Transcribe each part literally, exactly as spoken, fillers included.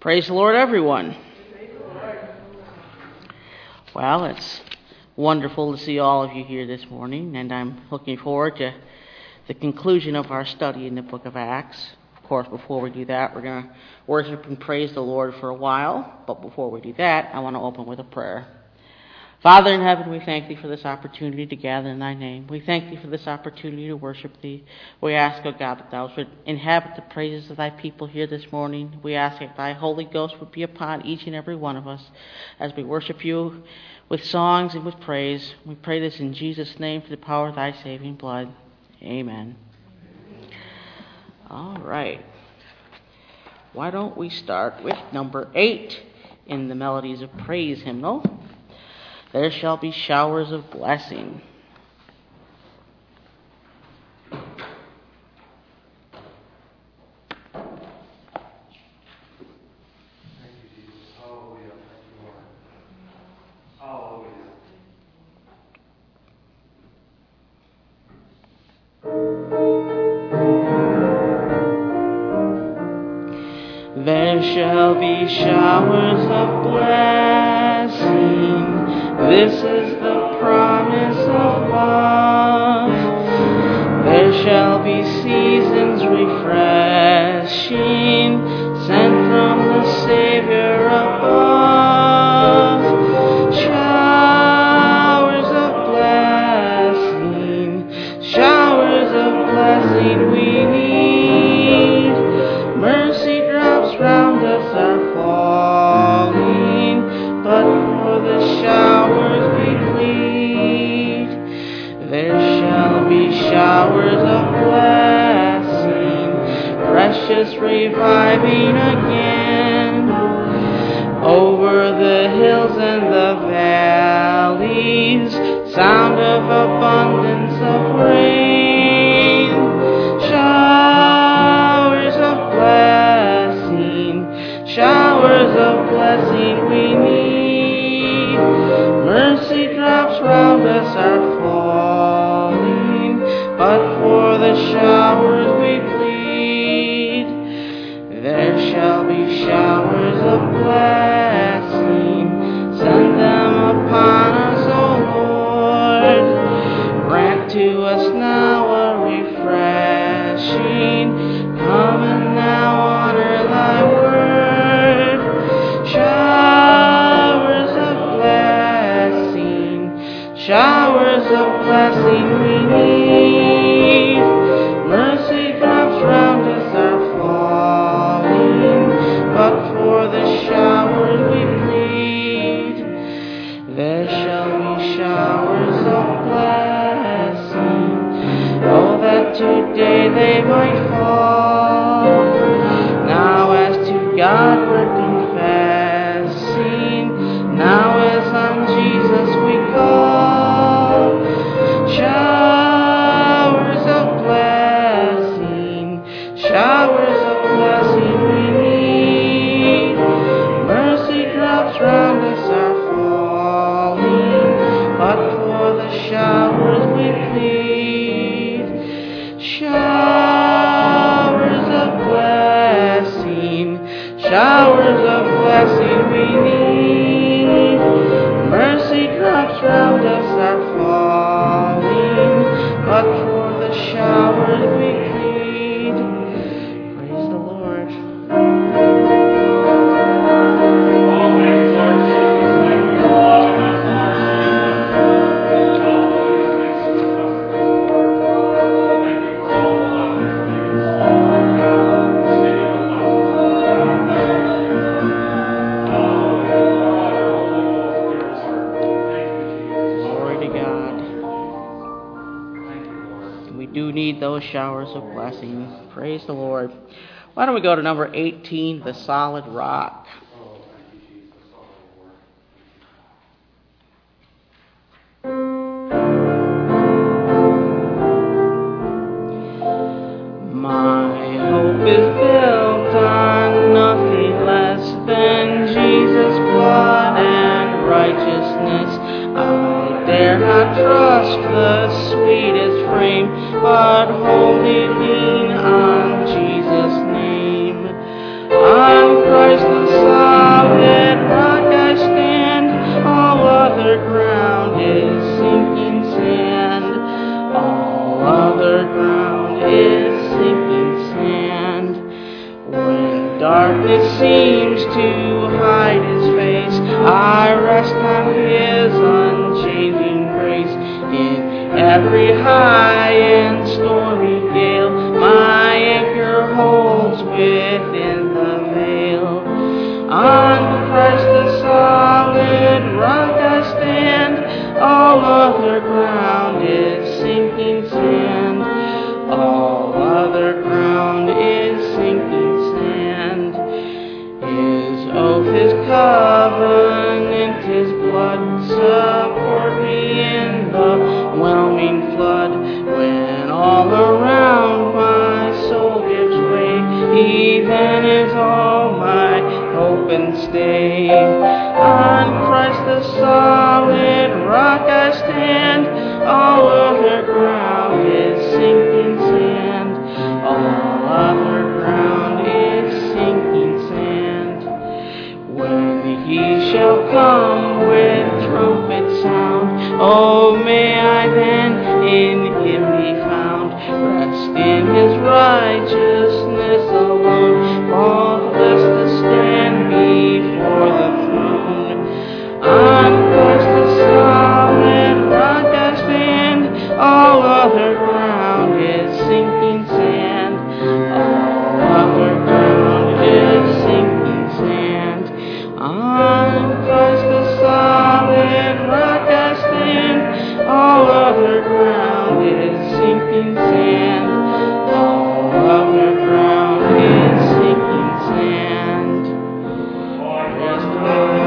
Praise the Lord, everyone. Well, it's wonderful to see all of you here this morning, and I'm looking forward to the conclusion of our study in the book of Acts. Of course, before we do that, we're going to worship and praise the Lord for a while, but before we do that, I want to open with a prayer. Father in heaven, we thank thee for this opportunity to gather in thy name. We thank thee for this opportunity to worship thee. We ask, O God, that thou should inhabit the praises of thy people here this morning. We ask that thy Holy Ghost would be upon each and every one of us as we worship you with songs and with praise. We pray this in Jesus' name for the power of thy saving blood. Amen. All right. Why don't we start with number eight in the Melodies of Praise hymnal? There shall be showers of blessing. There shall be showers of blessing. This is the promise of love. There shall be seasons refreshing, sent from the Savior above. Showers of blessing, showers of blessing we need. Mercy drops round us are falling, but for the showers we plead. There shall be showers of blessing, precious reviving again, over the hills and the valleys, sound of abundance of rain. Showers of blessing, showers of blessing we need. Mercy drops round us are falling, but for the showers we plead. There shall be showers of blessing, send them upon us, O Lord. Grant to us now a refreshing, come and now honor thy word. Showers of blessing, showers of blessing we need. Mercy drops round us are falling, but for the showers we plead. There shall be showers of blessing, oh, that today they might fall. Now as to God we're confessing, now as on Jesus we call. Showers of blessing, showers of blessing we need. Mercy drops round us are falling, but for the showers we plead. Showers of blessing, showers of blessing we need. Mercy drops round us are falling, but for the showers we plead. Praise the Lord. Those showers of blessing. Praise the Lord. Why don't we go to number eighteen, The Solid Rock. My hope is built on nothing less than Jesus' blood and righteousness. I dare not trust the sweetest frame, but wholly lean on Jesus' name, on Christ the Son. darkness seems to hide his face, I rest on his unchanging grace. In every high and stormy gale, my anchor holds within the veil. On Christ the solid rock I stand, all other ground is sinking sand. All other ground is sinking sand. His oath, his covenant, his blood support me in the whelming flood. When all around my soul gives way, he then is all my hope and stay. On Christ the solid rock I stand, all other ground is sinking sand. All other ground is sinking sand. When he shall come with trumpet sound, oh, may I then in him be found, rest in his righteousness alone, faultless to stand before the throne. On Christ the solid rock I stand, all other ground is sinking sand. All other ground is sinking sand. On Christ the solid rock I stand, all other ground is sinking sand. All other ground is sinking sand. Yes, Lord.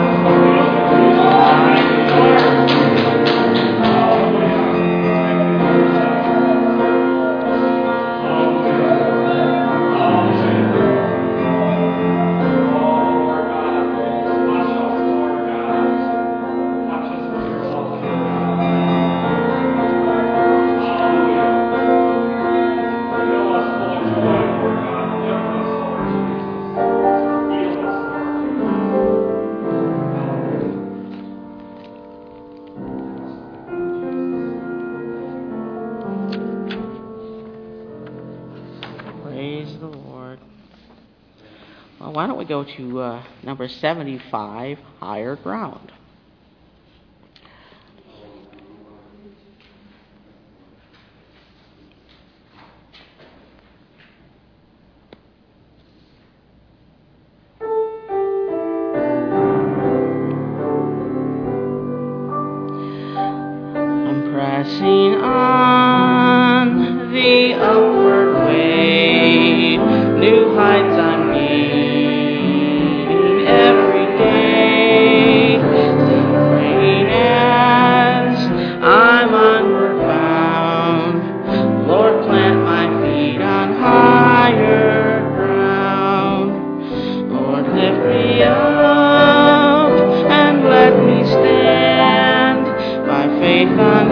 Praise the Lord. Well, why don't we go to uh, number seventy-five, Higher Ground. I'm pressing on the upward way, new heights I'm gaining every day. Still praying as I'm onward bound, Lord, plant my feet on higher ground. Lord, lift me up and let me stand by faith on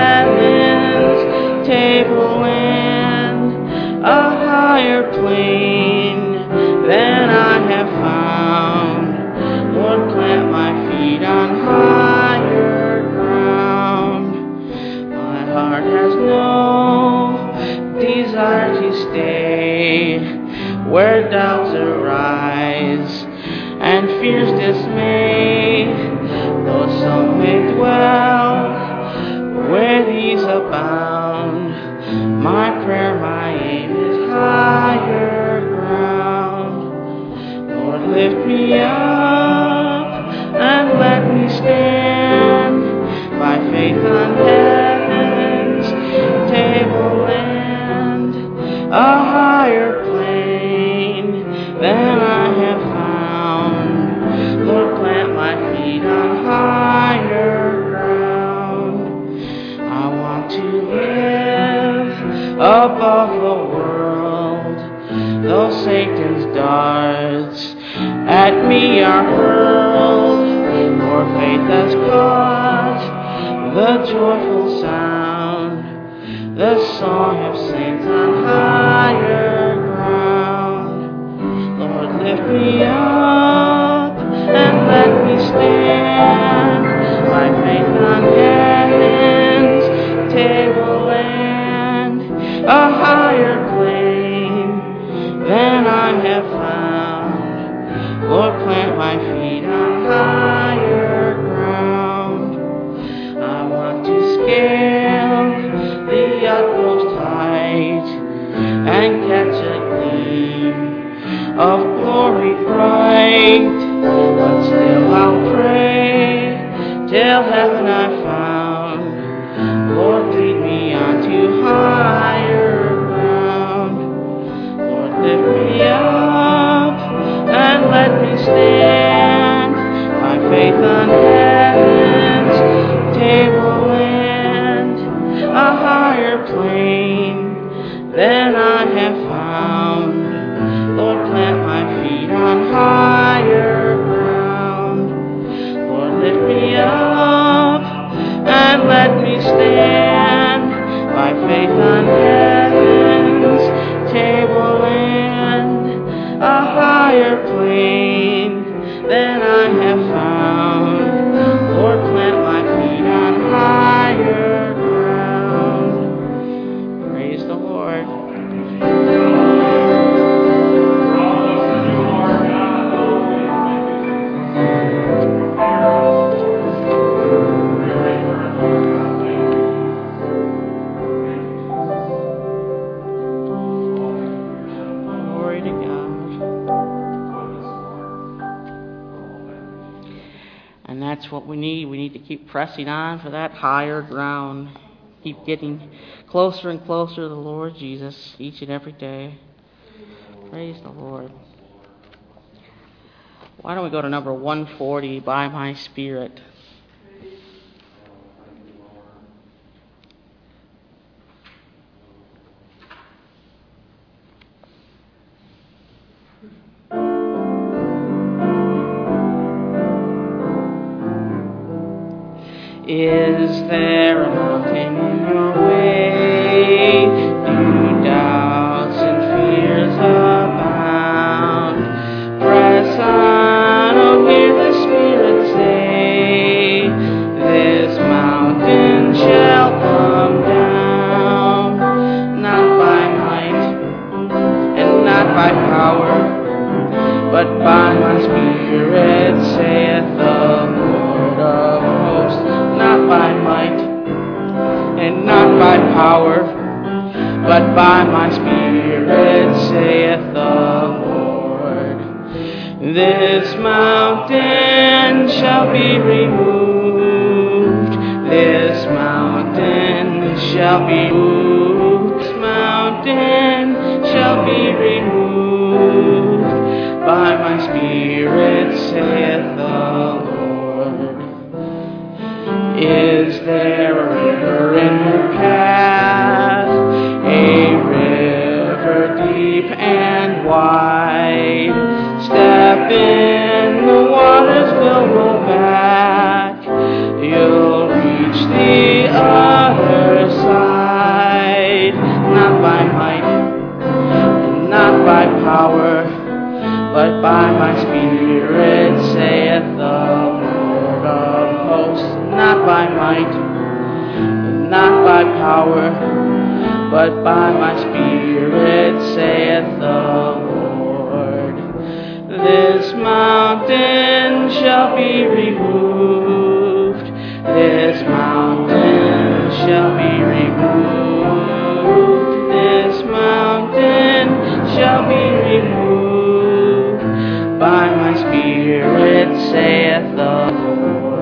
heaven's tableland, a higher plane than I have found. Lord, plant my feet on higher ground. My heart has no desire to stay where doubts arise and fears dismay, though some may dwell where these abound. My prayer, my aim is higher ground. Lord, lift me up and let me stand by faith on heaven's tableland, a higher plane than I have found. Lord, plant my feet on higher ground. I want to live above the world, though Satan's darts at me are hurled, for faith has caused the joyful sound, the song of saints on higher ground. Lord, lift me up and let me stand by faith on heaven's tableland, a higher plane than I have found. of glory bright. But still I'll pray till heaven I found. Lord, lead me on to higher ground. Lord, lift me up and let me stand by faith on heaven's tableland, a higher plane than I have found. Lord, plant my feet on higher ground. Lord, lift me up and let me stand by faith on heaven's tableland, a higher plane than I have found. Lord, plant my feet on higher ground. Praise the Lord. That's what we need. We need to keep pressing on for that higher ground. Keep getting closer and closer to the Lord Jesus each and every day. Praise the Lord. Why don't we go to number one forty, By My Spirit. Is there a mountain in your way? Do doubts and fears abound? Press on, oh hear the Spirit say, this mountain shall come down. Not by might and not by power, but by my Spirit, saith the Lord of hosts. Not by might and not by power, but by my Spirit, saith the Lord. This mountain shall be removed. This mountain shall be moved. This mountain shall be removed. By my Spirit, saith the Lord. Is there a river in your path, a river deep and wide? Step in, the waters will roll back. You'll reach the other side. Not by might, not by power, but by my Spirit, saith the Lord of hosts. Not by might, not by power, but by my Spirit, saith the Lord. This mountain shall be removed. This mountain shall be removed. This mountain shall be removed. By my Spirit, saith the Lord.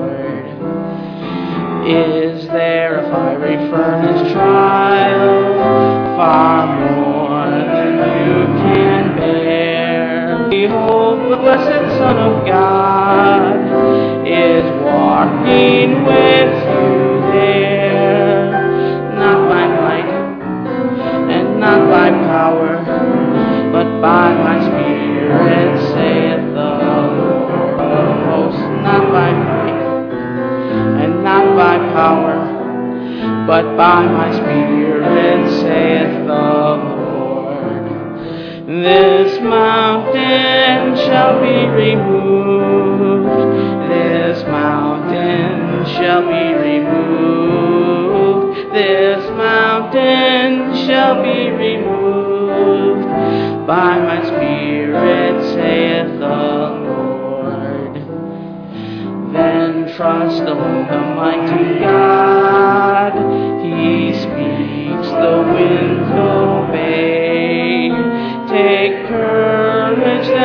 Is there a fiery furnace trial, far more than you can bear? Behold, the blessed Son of God is walking with you there. Not by might and not by power, but by my Spirit, saith the Lord of hosts. Not by might and not by power, but by my Spirit, saith the Lord. This mountain shall be removed. This mountain shall be removed. This mountain shall be removed. By my Spirit, saith the Lord. Then trust alone the mighty God. He speaks, the winds obey. Take courage.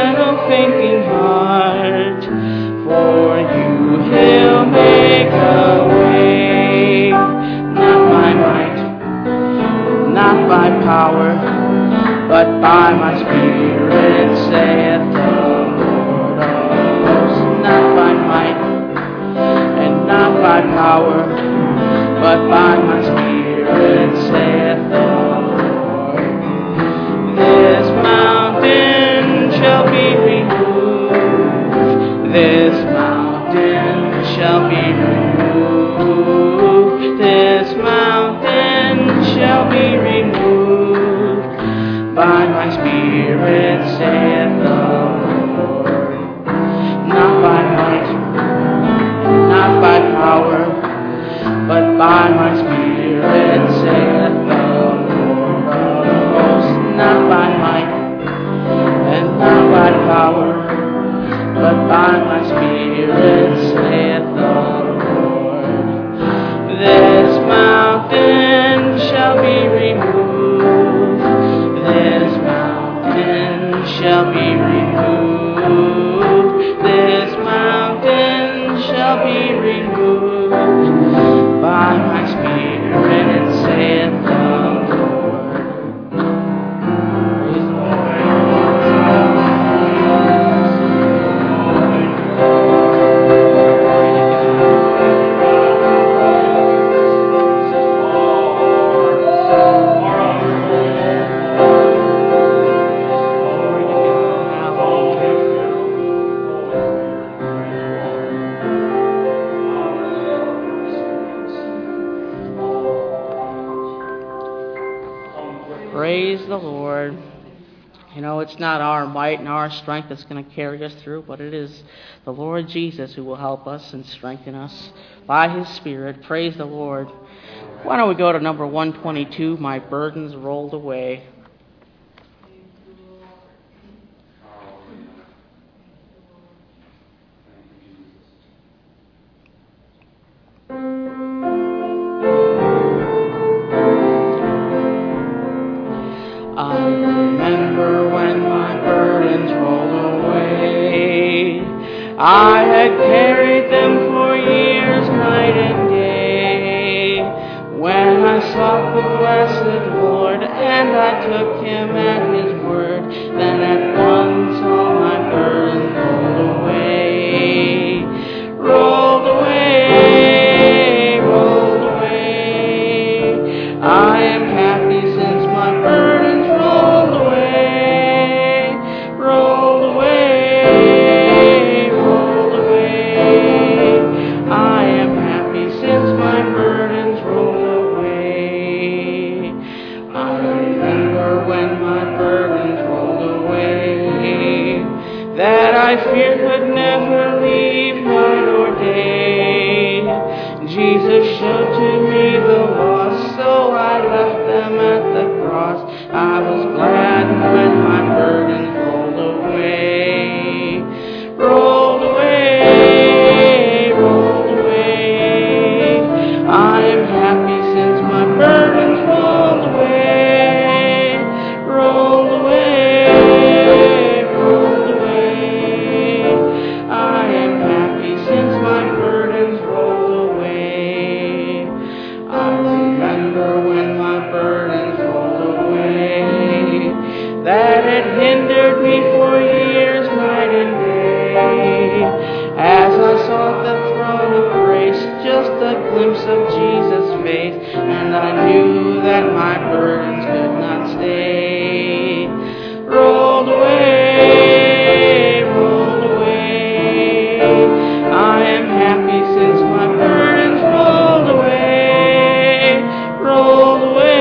power, but by my Spirit, saith the Lord of hosts. Not by might, and not by power, but by my Spirit, saith the Lord. This mountain shall be removed. This mountain shall be removed. This mountain shall be removed. By my Spirit, saith the Lord. Not by might, not by power, but by my Spirit, saith the Lord of hosts. Not by might, and not by power, but by my Spirit, saith the Lord. This mountain shall be removed. This mountain shall be removed. This mountain shall be removed. By my Spirit, saith the Lord. Praise the Praise the Lord. You know, it's not our might and our strength that's going to carry us through, but it is the Lord Jesus who will help us and strengthen us by His Spirit. Praise the Lord. Why don't we go to number one twenty-two, My Burdens Rolled Away. I remember when my burdens rolled away. I had carried them for years, night and day. When I sought the blessed Lord, and I took Him at His word, then at once all my burdens rolled away. Rolled away, rolled away. I am happy since my burdens I fear could never leave night or day. Jesus showed to me the lost, so I left them at the cross. I was glad when my burdens rolled away. Rolled away, rolled away. I am happy since my burdens rolled away. Rolled away. That had hindered me for years, night and day. As I sought the throne of grace, just a glimpse of Jesus' face, and I knew that my burdens could not stay. Rolled away, rolled away. I am happy since my burdens rolled away. Rolled away.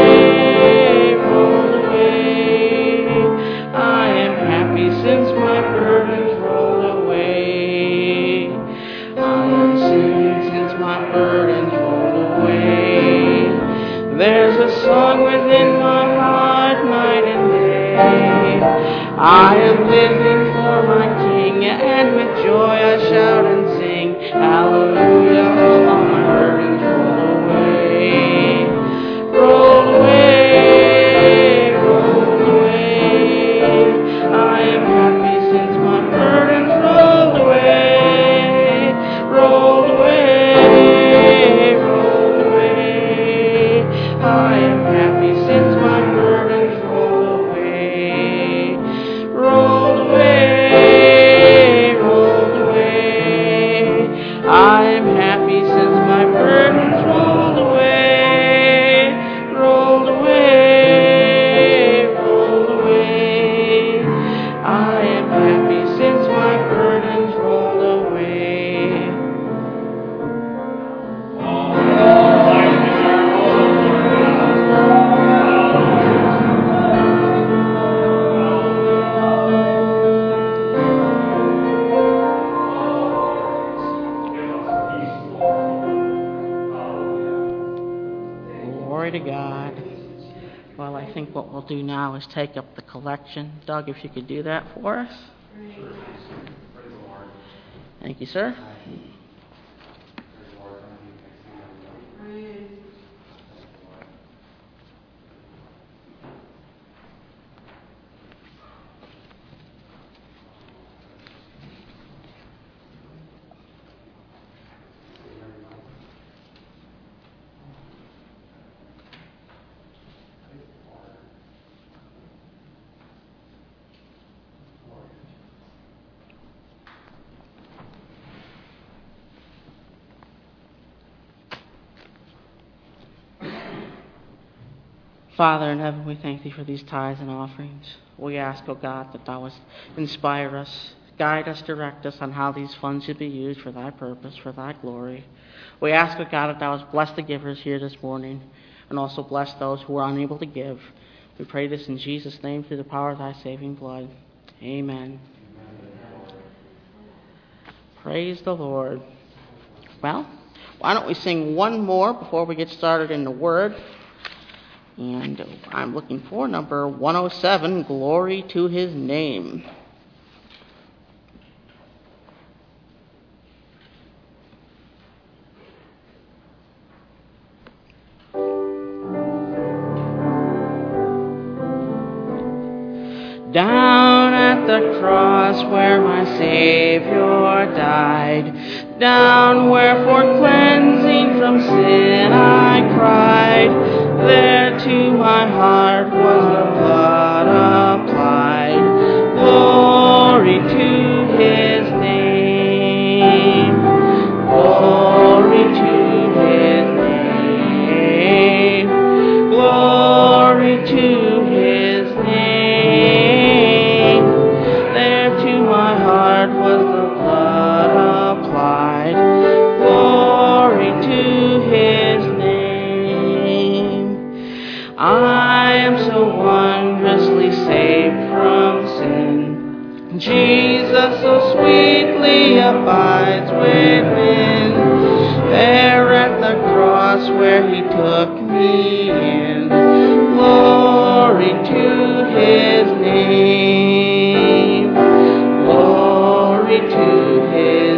Since my burdens rolled away, I am singing since my burdens rolled away. There's a song within my heart night and day. I am living for my King, and with joy I shout and sing, hallelujah, all my burdens rolled away. Rolled away. I am happy since my Well, I think what we'll do now is take up the collection. Doug, if you could do that for us. Thank you, sir. Father in heaven, we thank thee for these tithes and offerings. We ask, O God, that thou wouldst inspire us, guide us, direct us on how these funds should be used for thy purpose, for thy glory. We ask, O God, that thou wouldst bless the givers here this morning and also bless those who are unable to give. We pray this in Jesus' name through the power of thy saving blood. Amen. Amen. Praise the Lord. Well, why don't we sing one more before we get started in the Word? And I'm looking for number one oh seven, Glory to His Name. Down at the cross where my Savior died, down where for cleansing from sin I cried, there to my heart was the blood applied. Glory to His name, glory to His name, glory to His name. There to my heart was the blood applied. Glory to His name. I am so wondrously saved from sin. Jesus so sweetly abides within. There at the cross where He took me in. Glory to His name. Glory to His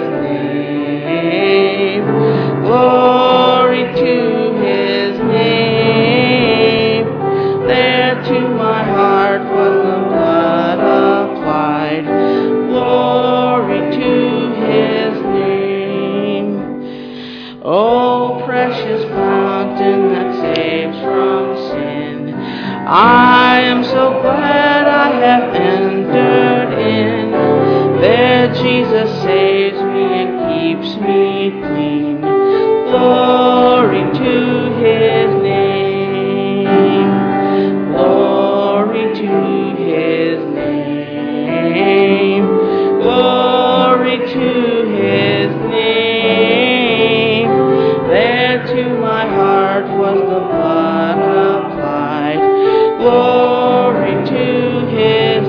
name. Glory to His name. There to my heart was the blood applied. Glory to His name. Oh, precious fountain that saves from sin, I am so glad I have entered in. There Jesus saves me and keeps me clean. Glory to His name. Glory to His name. Glory to His name. There to my heart was the blood applied. Glory to His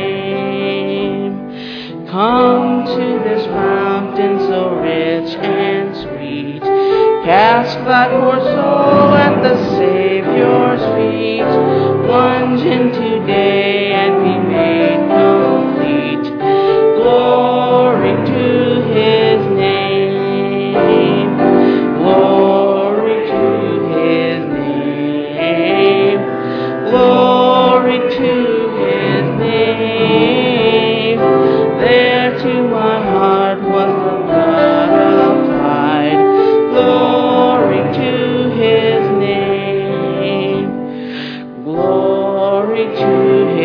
name. Come to this fountain so rich and sweet. Cast thy poor soul at the Savior's feet. Plunge in today and be made complete. Glory to His name. Glory to His name. Glory to His name. There to my heart was the blood applied. Glory to His name. Glory to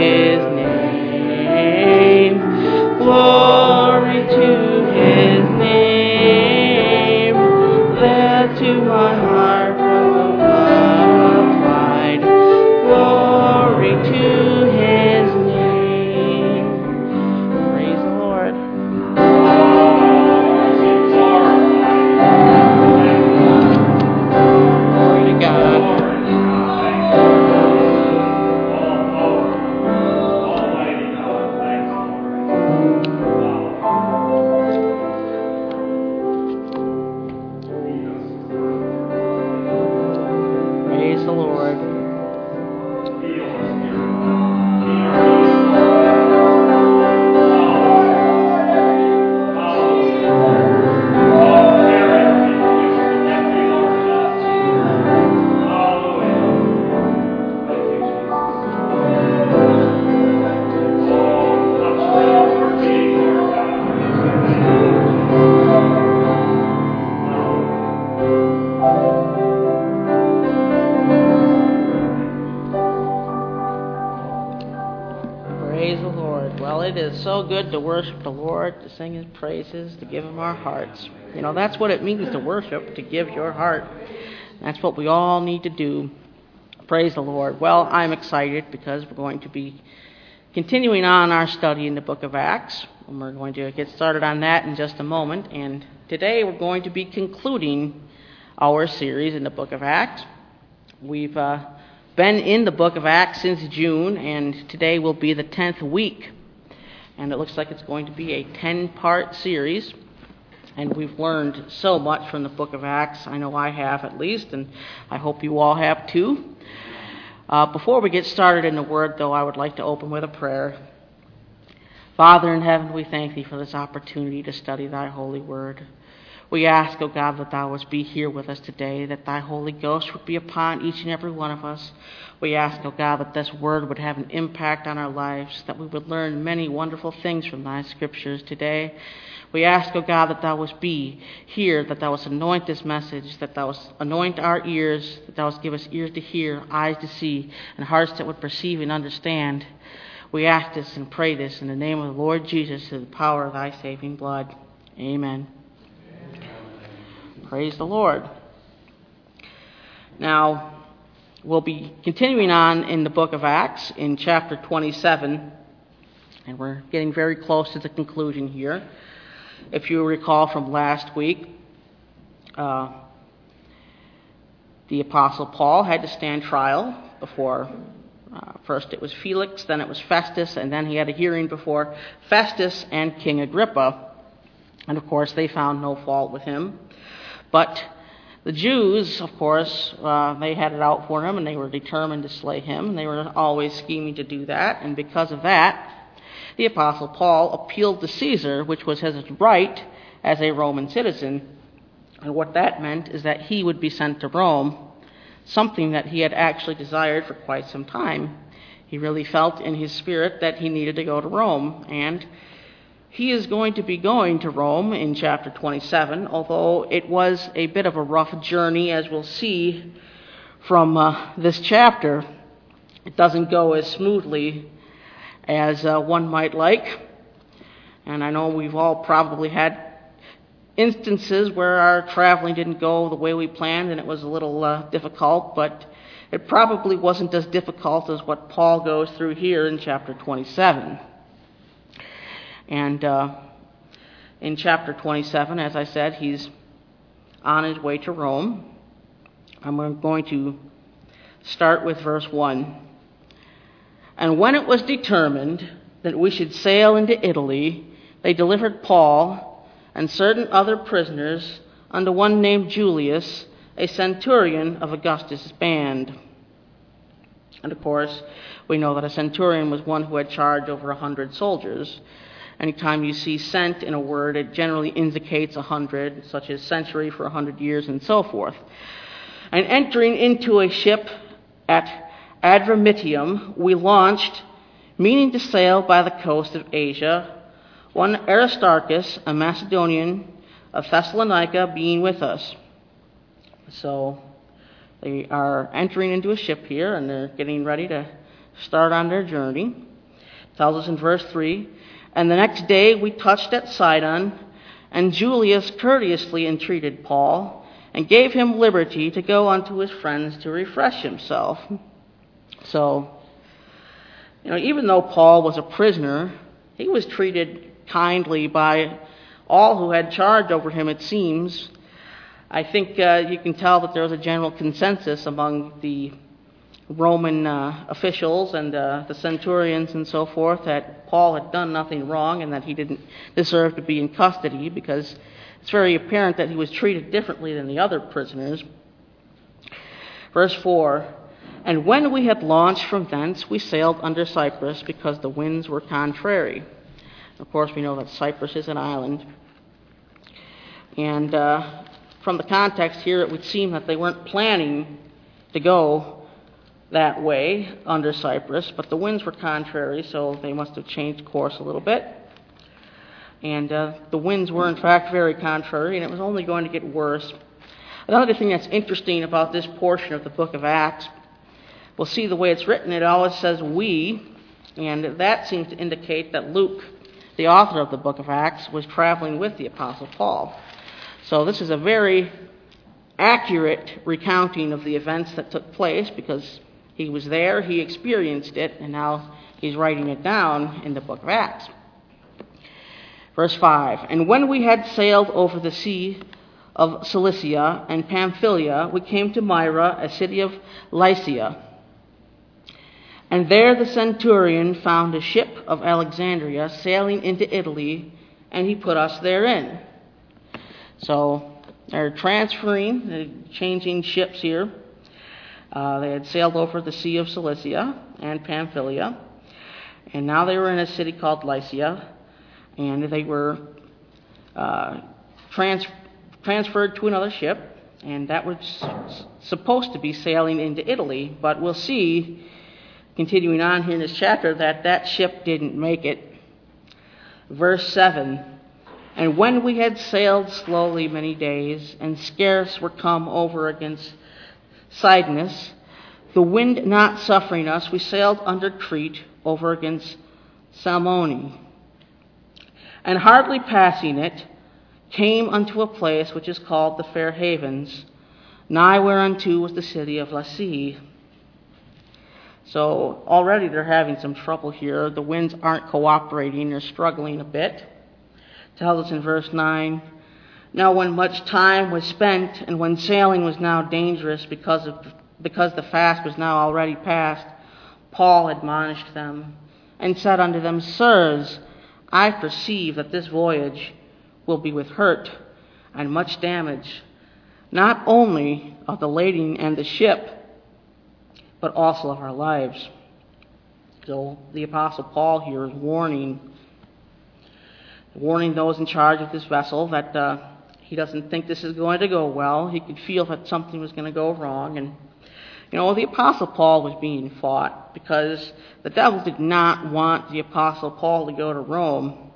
Well, it is so good to worship the Lord, to sing His praises, to give Him our hearts. You know, that's what it means to worship, to give your heart. That's what we all need to do. Praise the Lord. Well, I'm excited because we're going to be continuing on our study in the book of Acts. And we're going to get started on that in just a moment. And today we're going to be concluding our series in the book of Acts. We've uh, been in the book of Acts since June, and today will be the tenth week. And it looks like it's going to be a ten-part series. And we've learned so much from the book of Acts. I know I have at least, and I hope you all have too. Uh, before we get started in the Word, though, I would like to open with a prayer. Father in heaven, we thank Thee for this opportunity to study Thy holy Word. We ask, O God, that Thou wouldst be here with us today, that Thy Holy Ghost would be upon each and every one of us. We ask, O God, that this Word would have an impact on our lives, that we would learn many wonderful things from Thy Scriptures today. We ask, O God, that Thou wouldst be here, that Thou wouldst anoint this message, that Thou wouldst anoint our ears, that Thou wouldst give us ears to hear, eyes to see, and hearts that would perceive and understand. We ask this and pray this in the name of the Lord Jesus, through the power of Thy saving blood. Amen. Praise the Lord. Now, we'll be continuing on in the book of Acts in chapter twenty-seven, and we're getting very close to the conclusion here. If you recall from last week, uh, the Apostle Paul had to stand trial before, uh, first it was Felix, then it was Festus, and then he had a hearing before Festus and King Agrippa. And of course, they found no fault with him. But the Jews, of course, uh, they had it out for him, and they were determined to slay him, and they were always scheming to do that. And because of that, the Apostle Paul appealed to Caesar, which was his right as a Roman citizen. And what that meant is that he would be sent to Rome, something that he had actually desired for quite some time. He really felt in his spirit that he needed to go to Rome, and he is going to be going to Rome in chapter twenty-seven, although it was a bit of a rough journey, as we'll see from uh, this chapter. It doesn't go as smoothly as uh, one might like. And I know we've all probably had instances where our traveling didn't go the way we planned and it was a little uh, difficult, but it probably wasn't as difficult as what Paul goes through here in chapter twenty-seven. And uh, in chapter twenty-seven, as I said, he's on his way to Rome. I'm going to start with verse one. And when it was determined that we should sail into Italy, they delivered Paul and certain other prisoners unto one named Julius, a centurion of Augustus' band. And of course, we know that a centurion was one who had charge over a hundred soldiers. Anytime you see cent in a word, it generally indicates a hundred, such as century for a hundred years and so forth. And entering into a ship at Adramyttium, we launched, meaning to sail by the coast of Asia, one Aristarchus, a Macedonian of Thessalonica, being with us. So they are entering into a ship here, and they're getting ready to start on their journey. It tells us in verse three, and the next day we touched at Sidon, and Julius courteously entreated Paul, and gave him liberty to go unto his friends to refresh himself. So, you know, even though Paul was a prisoner, he was treated kindly by all who had charge over him, it seems. I think uh, you can tell that there was a general consensus among the Roman uh, officials and uh, the centurions and so forth that Paul had done nothing wrong and that he didn't deserve to be in custody, because it's very apparent that he was treated differently than the other prisoners. Verse four, and when we had launched from thence, we sailed under Cyprus, because the winds were contrary. Of course, we know that Cyprus is an island. And uh, from the context here, it would seem that they weren't planning to go that way under Cyprus, but the winds were contrary, so they must have changed course a little bit. And uh, the winds were, in fact, very contrary, and it was only going to get worse. Another thing that's interesting about this portion of the book of Acts, we'll see the way it's written. It always says we, And that seems to indicate that Luke, the author of the book of Acts, was traveling with the Apostle Paul. So this is a very accurate recounting of the events that took place because he was there, he experienced it, and now he's writing it down in the book of Acts. Verse five, and when we had sailed over the sea of Cilicia and Pamphylia, we came to Myra, a city of Lycia. And there the centurion found a ship of Alexandria sailing into Italy, and he put us therein. So they're transferring, they're changing ships here. Uh, they had sailed over the Sea of Cilicia and Pamphylia, and now they were in a city called Lycia, and they were uh, trans- transferred to another ship, and that was supposed to be sailing into Italy, but we'll see, continuing on here in this chapter, that that ship didn't make it. Verse seven, and when we had sailed slowly many days, and scarce were come over against Cydnus, the wind not suffering us, we sailed under Crete over against Salmone. And hardly passing it, came unto a place which is called the Fair Havens, nigh whereunto was the city of Lasea. So already they're having some trouble here. The winds aren't cooperating. They're struggling a bit. It tells us in verse nine, now when much time was spent, and when sailing was now dangerous because of because the fast was now already past, Paul admonished them, and said unto them, Sirs, I perceive that this voyage will be with hurt and much damage, not only of the lading and the ship, but also of our lives. So the Apostle Paul here is warning, warning those in charge of this vessel that uh, he doesn't think this is going to go well. He could feel that something was going to go wrong. And, you know, the Apostle Paul was being fought because the devil did not want the Apostle Paul to go to Rome.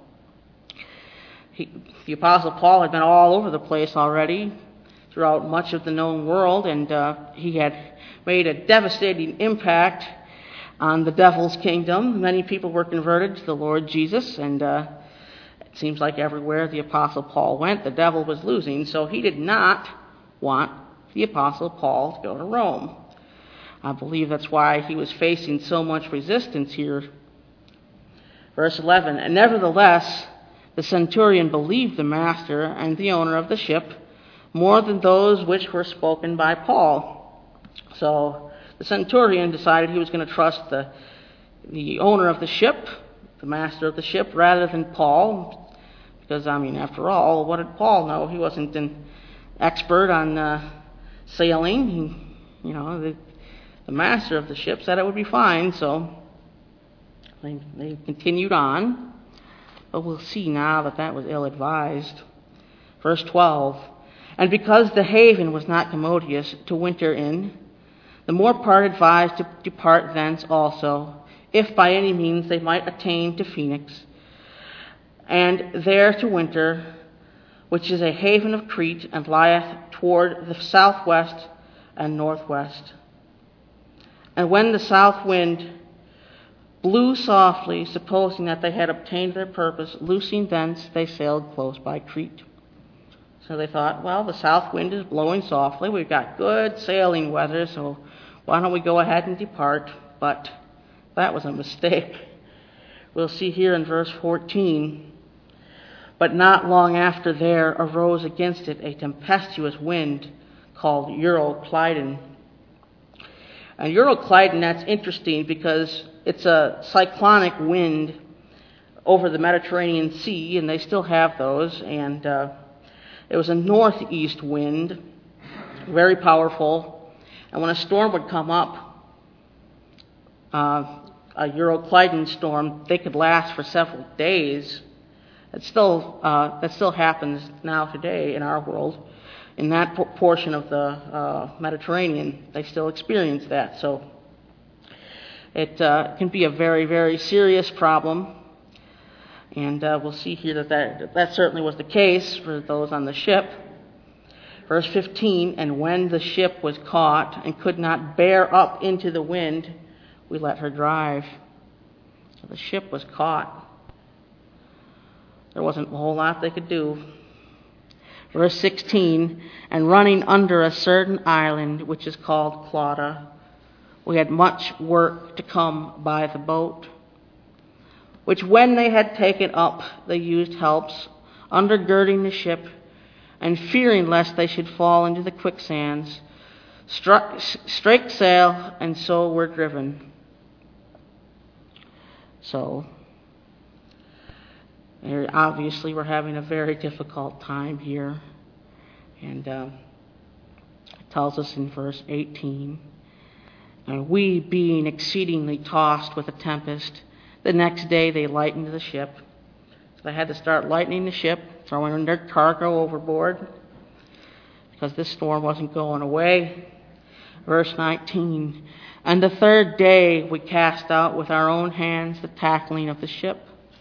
He, the Apostle Paul had been all over the place already throughout much of the known world, and uh, he had made a devastating impact on the devil's kingdom. Many people were converted to the Lord Jesus, and uh, it seems like everywhere the Apostle Paul went, the devil was losing, so he did not want the Apostle Paul to go to Rome. I believe that's why he was facing so much resistance here. Verse eleven, and nevertheless, the centurion believed the master and the owner of the ship more than those which were spoken by Paul. So the centurion decided he was going to trust the, the owner of the ship, the master of the ship, rather than Paul. Because, I mean, after all, what did Paul know? He wasn't an expert on uh, sailing. He, you know, the, the master of the ship said it would be fine, so they, they continued on. But we'll see now that that was ill-advised. Verse twelve, and because the haven was not commodious to winter in, the more part advised to depart thence also, if by any means they might attain to Phoenix, and there to winter, which is a haven of Crete, and lieth toward the southwest and northwest. And when the south wind blew softly, supposing that they had obtained their purpose, loosing thence, they sailed close by Crete. So they thought, well, the south wind is blowing softly. We've got good sailing weather, so why don't we go ahead and depart? But that was a mistake. We'll see here in verse fourteen, but not long after there arose against it a tempestuous wind called Euroclydon. And Euroclydon, that's interesting because it's a cyclonic wind over the Mediterranean Sea, and they still have those. And uh, it was a northeast wind, very powerful. And when a storm would come up, uh, a Euroclydon storm, they could last for several days. It still uh, that still happens now today in our world. In that portion of the uh, Mediterranean, they still experience that. So it uh, can be a very, very serious problem. And uh, we'll see here that, that that certainly was the case for those on the ship. Verse fifteen, and when the ship was caught and could not bear up into the wind, we let her drive. So the ship was caught. There wasn't a whole lot they could do. Verse sixteen, and running under a certain island, which is called Clauda, we had much work to come by the boat, which when they had taken up, they used helps, undergirding the ship, and fearing lest they should fall into the quicksands, struck, strake sail, and so were driven. So, obviously we're having a very difficult time here. And uh, it tells us in verse eighteen, and we being exceedingly tossed with a tempest, the next day they lightened the ship. So they had to start lightening the ship, throwing their cargo overboard, because this storm wasn't going away. Verse nineteen, and the third day we cast out with our own hands the tackling of the ship.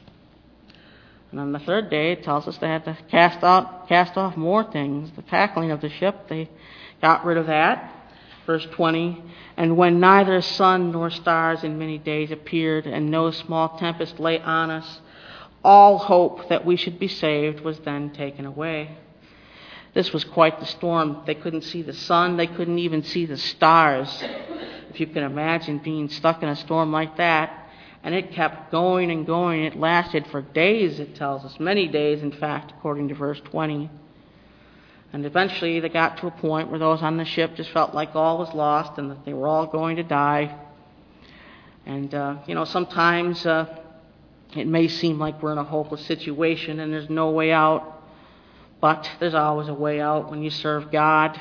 And on the third day, it tells us they had to cast out, cast off more things. The tackling of the ship, they got rid of that. Verse twenty, and when neither sun nor stars in many days appeared, and no small tempest lay on us, all hope that we should be saved was then taken away. This was quite the storm. They couldn't see the sun. They couldn't even see the stars. If you can imagine being stuck in a storm like that. And it kept going and going. It lasted for days, it tells us. Many days, in fact, according to verse twenty. And eventually they got to a point where those on the ship just felt like all was lost and that they were all going to die. And, uh, you know, sometimes uh, it may seem like we're in a hopeless situation and there's no way out. But there's always a way out when you serve God.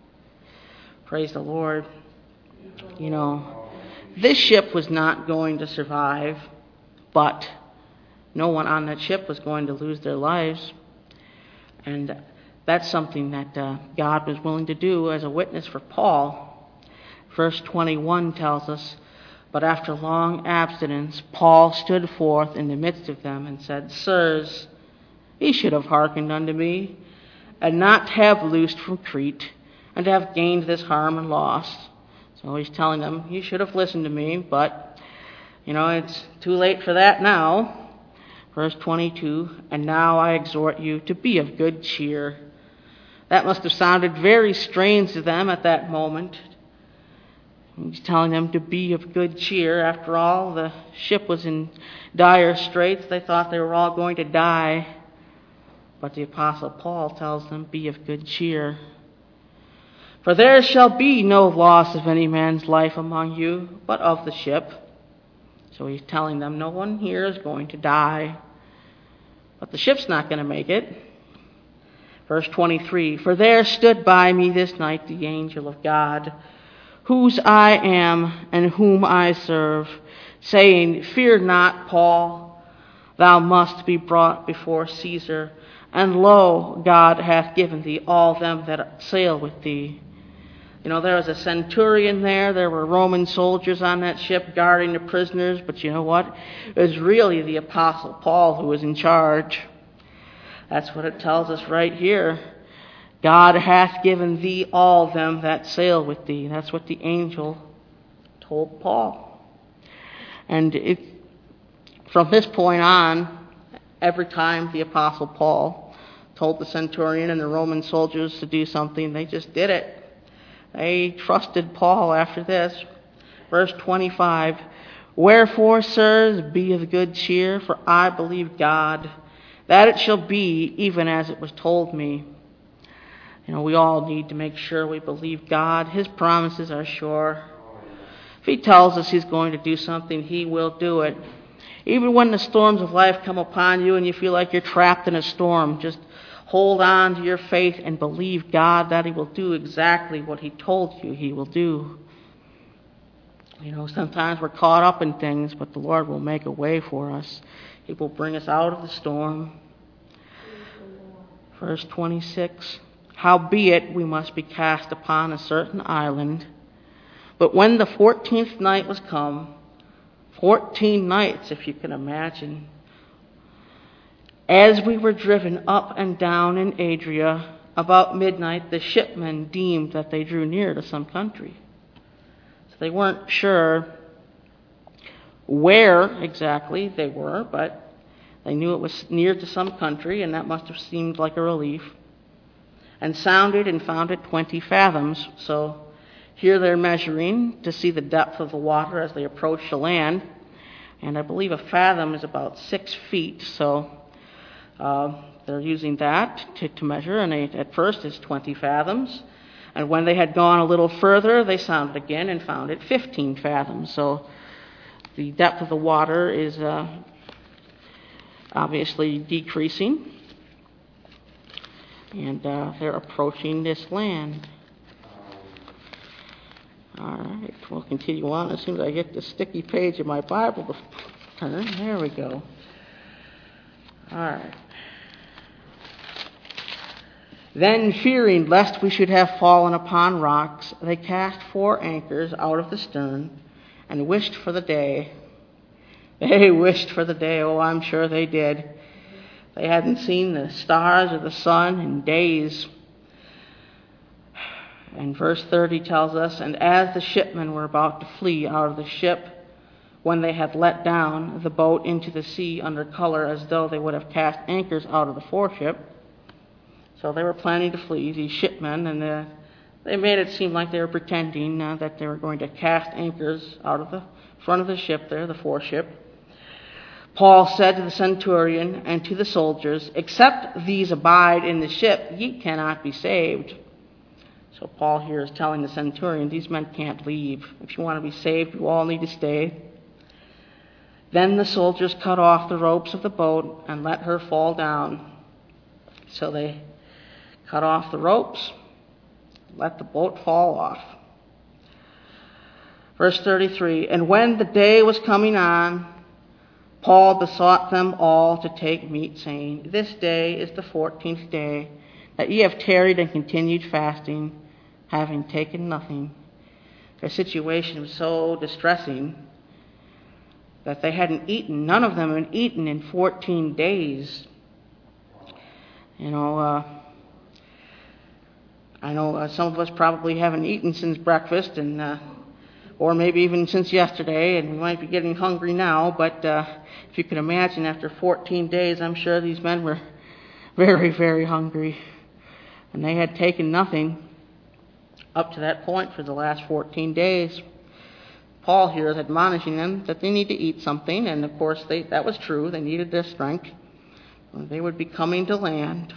Praise the Lord. You know, this ship was not going to survive, but no one on that ship was going to lose their lives. And that's something that uh, God was willing to do as a witness for Paul. Verse twenty-one tells us, but after long abstinence, Paul stood forth in the midst of them and said, Sirs, ye should have hearkened unto me, and not have loosed from Crete, and have gained this harm and loss. So he's telling them, you should have listened to me, but, you know, it's too late for that now. Verse twenty-two, and now I exhort you to be of good cheer. That must have sounded very strange to them at that moment. He's telling them to be of good cheer. After all, the ship was in dire straits. They thought they were all going to die. But the Apostle Paul tells them, be of good cheer. For there shall be no loss of any man's life among you, but of the ship. So he's telling them no one here is going to die. But the ship's not going to make it. Verse twenty-three, for there stood by me this night the angel of God, whose I am and whom I serve, saying, Fear not, Paul, thou must be brought before Caesar. And lo, God hath given thee all them that sail with thee. You know, there was a centurion there. There were Roman soldiers on that ship guarding the prisoners. But you know what? It was really the Apostle Paul who was in charge. That's what it tells us right here. God hath given thee all them that sail with thee. That's what the angel told Paul. And it, from this point on, every time the Apostle Paul told the centurion and the Roman soldiers to do something, they just did it. They trusted Paul after this. Verse twenty-five, wherefore, sirs, be of good cheer, for I believe God, that it shall be even as it was told me. You know, we all need to make sure we believe God. His promises are sure. If he tells us he's going to do something, he will do it. Even when the storms of life come upon you and you feel like you're trapped in a storm, just hold on to your faith and believe God that he will do exactly what he told you he will do. You know, sometimes we're caught up in things, but the Lord will make a way for us. He will bring us out of the storm. Verse twenty-six, howbeit we must be cast upon a certain island. But when the fourteenth night was come, fourteen nights, if you can imagine, as we were driven up and down in Adria, about midnight the shipmen deemed that they drew near to some country. So they weren't sure where exactly they were, but they knew it was near to some country, and that must have seemed like a relief. And sounded and found it twenty fathoms. So here they're measuring to see the depth of the water as they approach the land. And I believe a fathom is about six feet. So uh, they're using that to, to measure. And they, at first it's twenty fathoms. And when they had gone a little further, they sounded again and found it fifteen fathoms. So the depth of the water is uh, obviously decreasing. And uh, they're approaching this land. All right, we'll continue on as soon as I get the sticky page of my Bible to turn. There we go. All right. Then, fearing lest we should have fallen upon rocks, they cast four anchors out of the stern and wished for the day. They wished for the day. Oh, I'm sure they did. They hadn't seen the stars or the sun in days. And verse thirty tells us, and as the shipmen were about to flee out of the ship, when they had let down the boat into the sea under color as though they would have cast anchors out of the foreship. So they were planning to flee, these shipmen, and uh, they made it seem like they were pretending uh, that they were going to cast anchors out of the front of the ship there, the foreship. Paul said to the centurion and to the soldiers, except these abide in the ship, ye cannot be saved. So Paul here is telling the centurion, these men can't leave. If you want to be saved, you all need to stay. Then the soldiers cut off the ropes of the boat and let her fall down. So they cut off the ropes, let the boat fall off. Verse thirty-three, and when the day was coming on, Paul besought them all to take meat, saying, this day is the fourteenth day, that ye have tarried and continued fasting, having taken nothing. Their situation was so distressing that they hadn't eaten. None of them had eaten in fourteen days. You know, uh, I know uh, some of us probably haven't eaten since breakfast, and uh, or maybe even since yesterday, and we might be getting hungry now, but uh, if you can imagine, after fourteen days, I'm sure these men were very, very hungry. And they had taken nothing up to that point for the last fourteen days. Paul here is admonishing them that they need to eat something, and of course they, that was true. They needed their strength. They would be coming to land.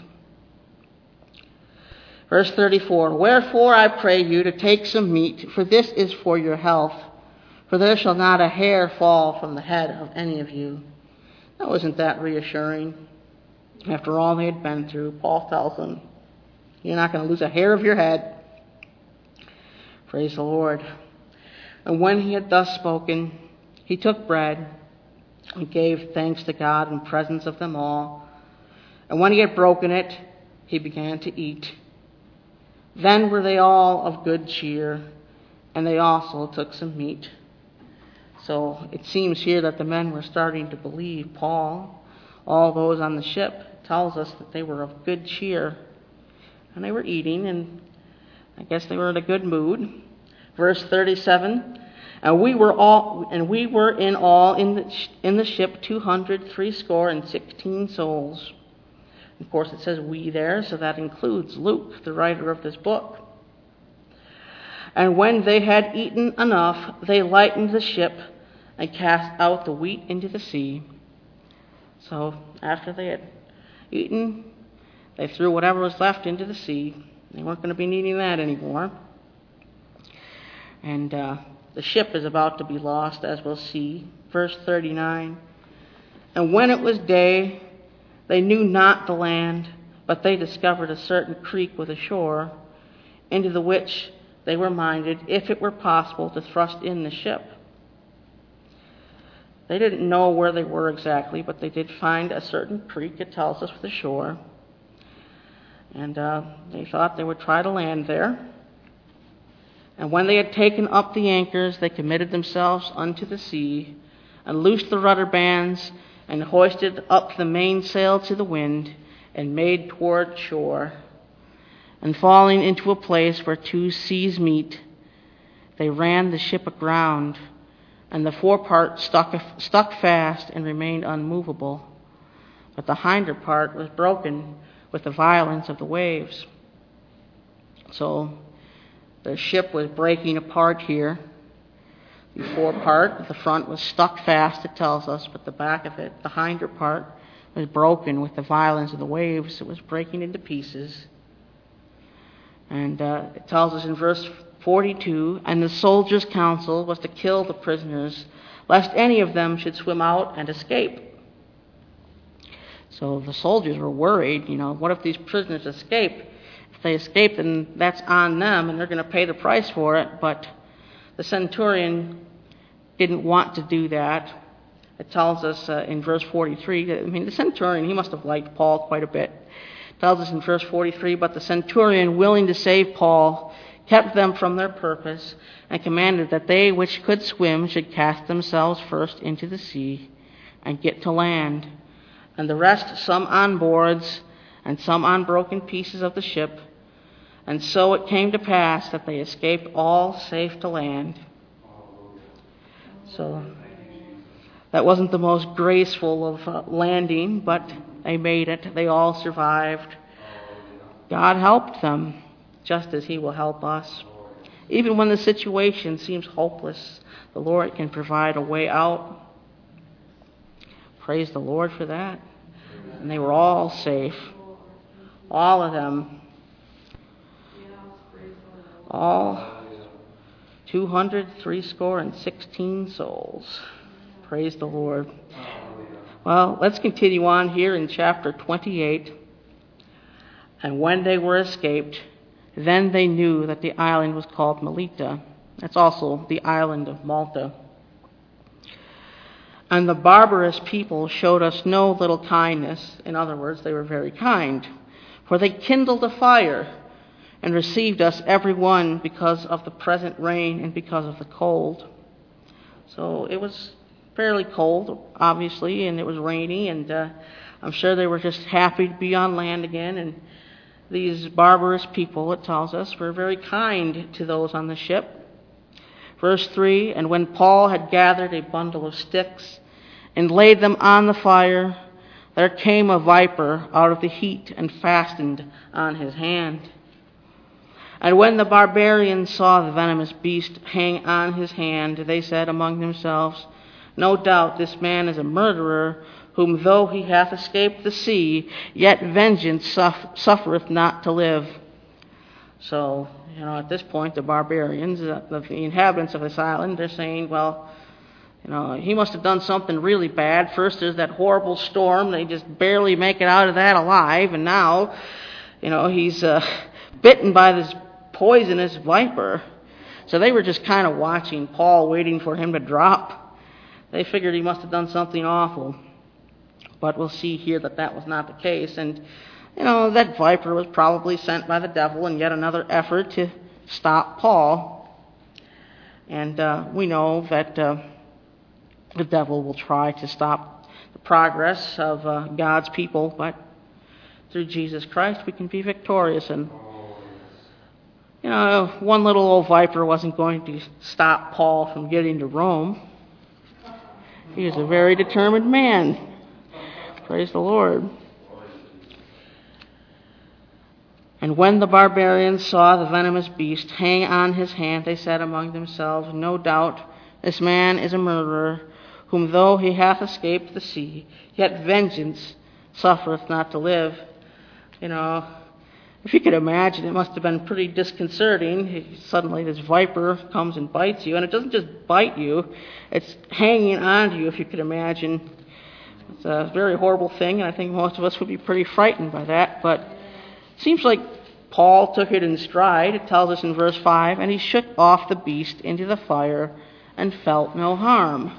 Verse thirty-four, wherefore I pray you to take some meat, for this is for your health. For there shall not a hair fall from the head of any of you. Now, isn't that reassuring? After all they had been through, Paul tells them, you're not going to lose a hair of your head. Praise the Lord. And when he had thus spoken, he took bread and gave thanks to God in presence of them all. And when he had broken it, he began to eat. Then were they all of good cheer, and they also took some meat. So it seems here that the men were starting to believe Paul. All those on the ship tells us that they were of good cheer. And they were eating, and I guess they were in a good mood. Verse thirty-seven, and we were all, and we were in all in the in the ship two hundred threescore and sixteen souls. Of course, it says we there, so that includes Luke, the writer of this book. And when they had eaten enough, they lightened the ship and cast out the wheat into the sea. So after they had eaten, they threw whatever was left into the sea. They weren't going to be needing that anymore. And uh, the ship is about to be lost, as we'll see. Verse thirty-nine, and when it was day, they knew not the land, but they discovered a certain creek with a shore, into the which they were minded, if it were possible, to thrust in the ship. They didn't know where they were exactly, but they did find a certain creek, it tells us, with a shore. And uh, they thought they would try to land there. And when they had taken up the anchors, they committed themselves unto the sea, and loosed the rudder bands, and hoisted up the mainsail to the wind, and made toward shore. And falling into a place where two seas meet, they ran the ship aground, and the forepart stuck, stuck fast and remained unmovable, but the hinder part was broken with the violence of the waves. So the ship was breaking apart here. The forepart, the front was stuck fast, it tells us, but the back of it, the hinder part, was broken with the violence of the waves. It was breaking into pieces. And uh, it tells us in verse forty-two, and the soldiers' counsel was to kill the prisoners, lest any of them should swim out and escape. So the soldiers were worried, you know, what if these prisoners escape? If they escape, then that's on them, and they're going to pay the price for it. But the centurion didn't want to do that. It tells us uh, in verse forty-three, that, I mean, the centurion, he must have liked Paul quite a bit. It tells us in verse forty-three, but the centurion, willing to save Paul, kept them from their purpose, and commanded that they which could swim should cast themselves first into the sea and get to land, and the rest some on boards and some on broken pieces of the ship. And so it came to pass that they escaped all safe to land. So that wasn't the most graceful of uh, landing, but they made it. They all survived. God helped them, just as He will help us. Even when the situation seems hopeless, the Lord can provide a way out. Praise the Lord for that. And they were all safe. All of them. All two hundred three score and sixteen souls. Praise the Lord. Well, let's continue on here in chapter twenty-eight. And when they were escaped, then they knew that the island was called Melita. That's also the island of Malta. And the barbarous people showed us no little kindness. In other words, they were very kind. For they kindled a fire and received us every one because of the present rain and because of the cold. So it was fairly cold, obviously, and it was rainy, and uh, I'm sure they were just happy to be on land again. And these barbarous people, it tells us, were very kind to those on the ship. Verse three, and when Paul had gathered a bundle of sticks and laid them on the fire, there came a viper out of the heat and fastened on his hand. And when the barbarians saw the venomous beast hang on his hand, they said among themselves, no doubt this man is a murderer, whom though he hath escaped the sea, yet vengeance suff- suffereth not to live. So, you know, at this point, the barbarians, uh, the inhabitants of this island, they're saying, well, you know, he must have done something really bad. First there's that horrible storm. They just barely make it out of that alive. And now, you know, he's uh, bitten by this poisonous viper. So they were just kind of watching Paul, waiting for him to drop. They figured he must have done something awful. But we'll see here that that was not the case. And, you know, that viper was probably sent by the devil in yet another effort to stop Paul. And uh, we know that uh, the devil will try to stop the progress of uh, God's people, but through Jesus Christ we can be victorious. And, you know, one little old viper wasn't going to stop Paul from getting to Rome. He was a very determined man. Praise the Lord. And when the barbarians saw the venomous beast hang on his hand, they said among themselves, no doubt this man is a murderer, whom though he hath escaped the sea, yet vengeance suffereth not to live. You know, if you could imagine, it must have been pretty disconcerting. Suddenly this viper comes and bites you, and it doesn't just bite you, it's hanging on to you, if you could imagine. It's a very horrible thing, and I think most of us would be pretty frightened by that, but it seems like Paul took it in stride. It tells us in verse five, and he shook off the beast into the fire and felt no harm.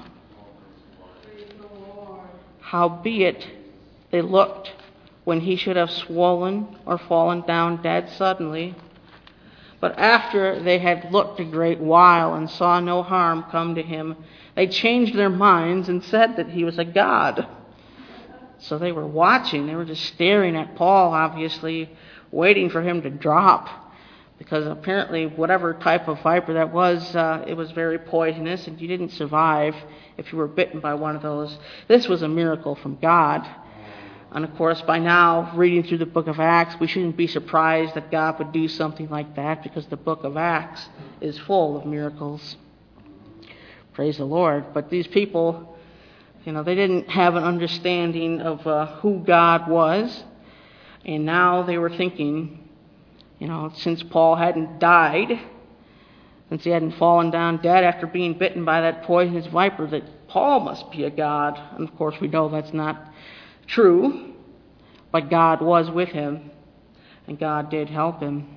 Howbeit they looked when he should have swollen or fallen down dead suddenly. But after they had looked a great while and saw no harm come to him, they changed their minds and said that he was a god. So they were watching. They were just staring at Paul, obviously, waiting for him to drop. because apparently whatever type of viper that was, uh, it was very poisonous, and you didn't survive if you were bitten by one of those. This was a miracle from God. And of course, by now, reading through the book of Acts, we shouldn't be surprised that God would do something like that, because the book of Acts is full of miracles. Praise the Lord. But these people, you know, they didn't have an understanding of uh, who God was. And now they were thinking, you know, since Paul hadn't died, since he hadn't fallen down dead after being bitten by that poisonous viper, that Paul must be a god. And of course, we know that's not true, but God was with him, and God did help him.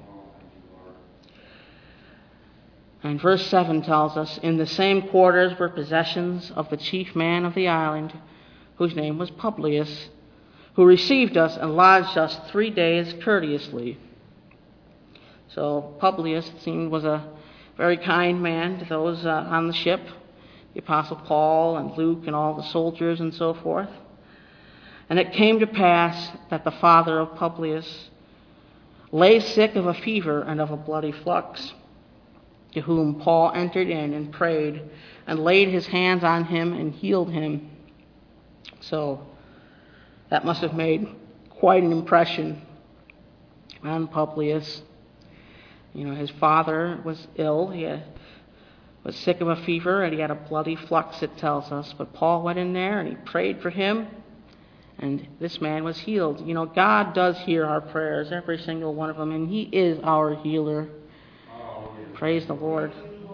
And verse seven tells us, in the same quarters were possessions of the chief man of the island, whose name was Publius, who received us and lodged us three days courteously. So Publius, it seemed, was a very kind man to those uh, on the ship, the Apostle Paul and Luke and all the soldiers and so forth. And it came to pass that the father of Publius lay sick of a fever and of a bloody flux, to whom Paul entered in and prayed and laid his hands on him and healed him. So that must have made quite an impression on Publius. You know, his father was ill. He had, was sick of a fever, and he had a bloody flux, it tells us. But Paul went in there and he prayed for him, and this man was healed. You know, God does hear our prayers, every single one of them, and he is our healer. Praise the Lord.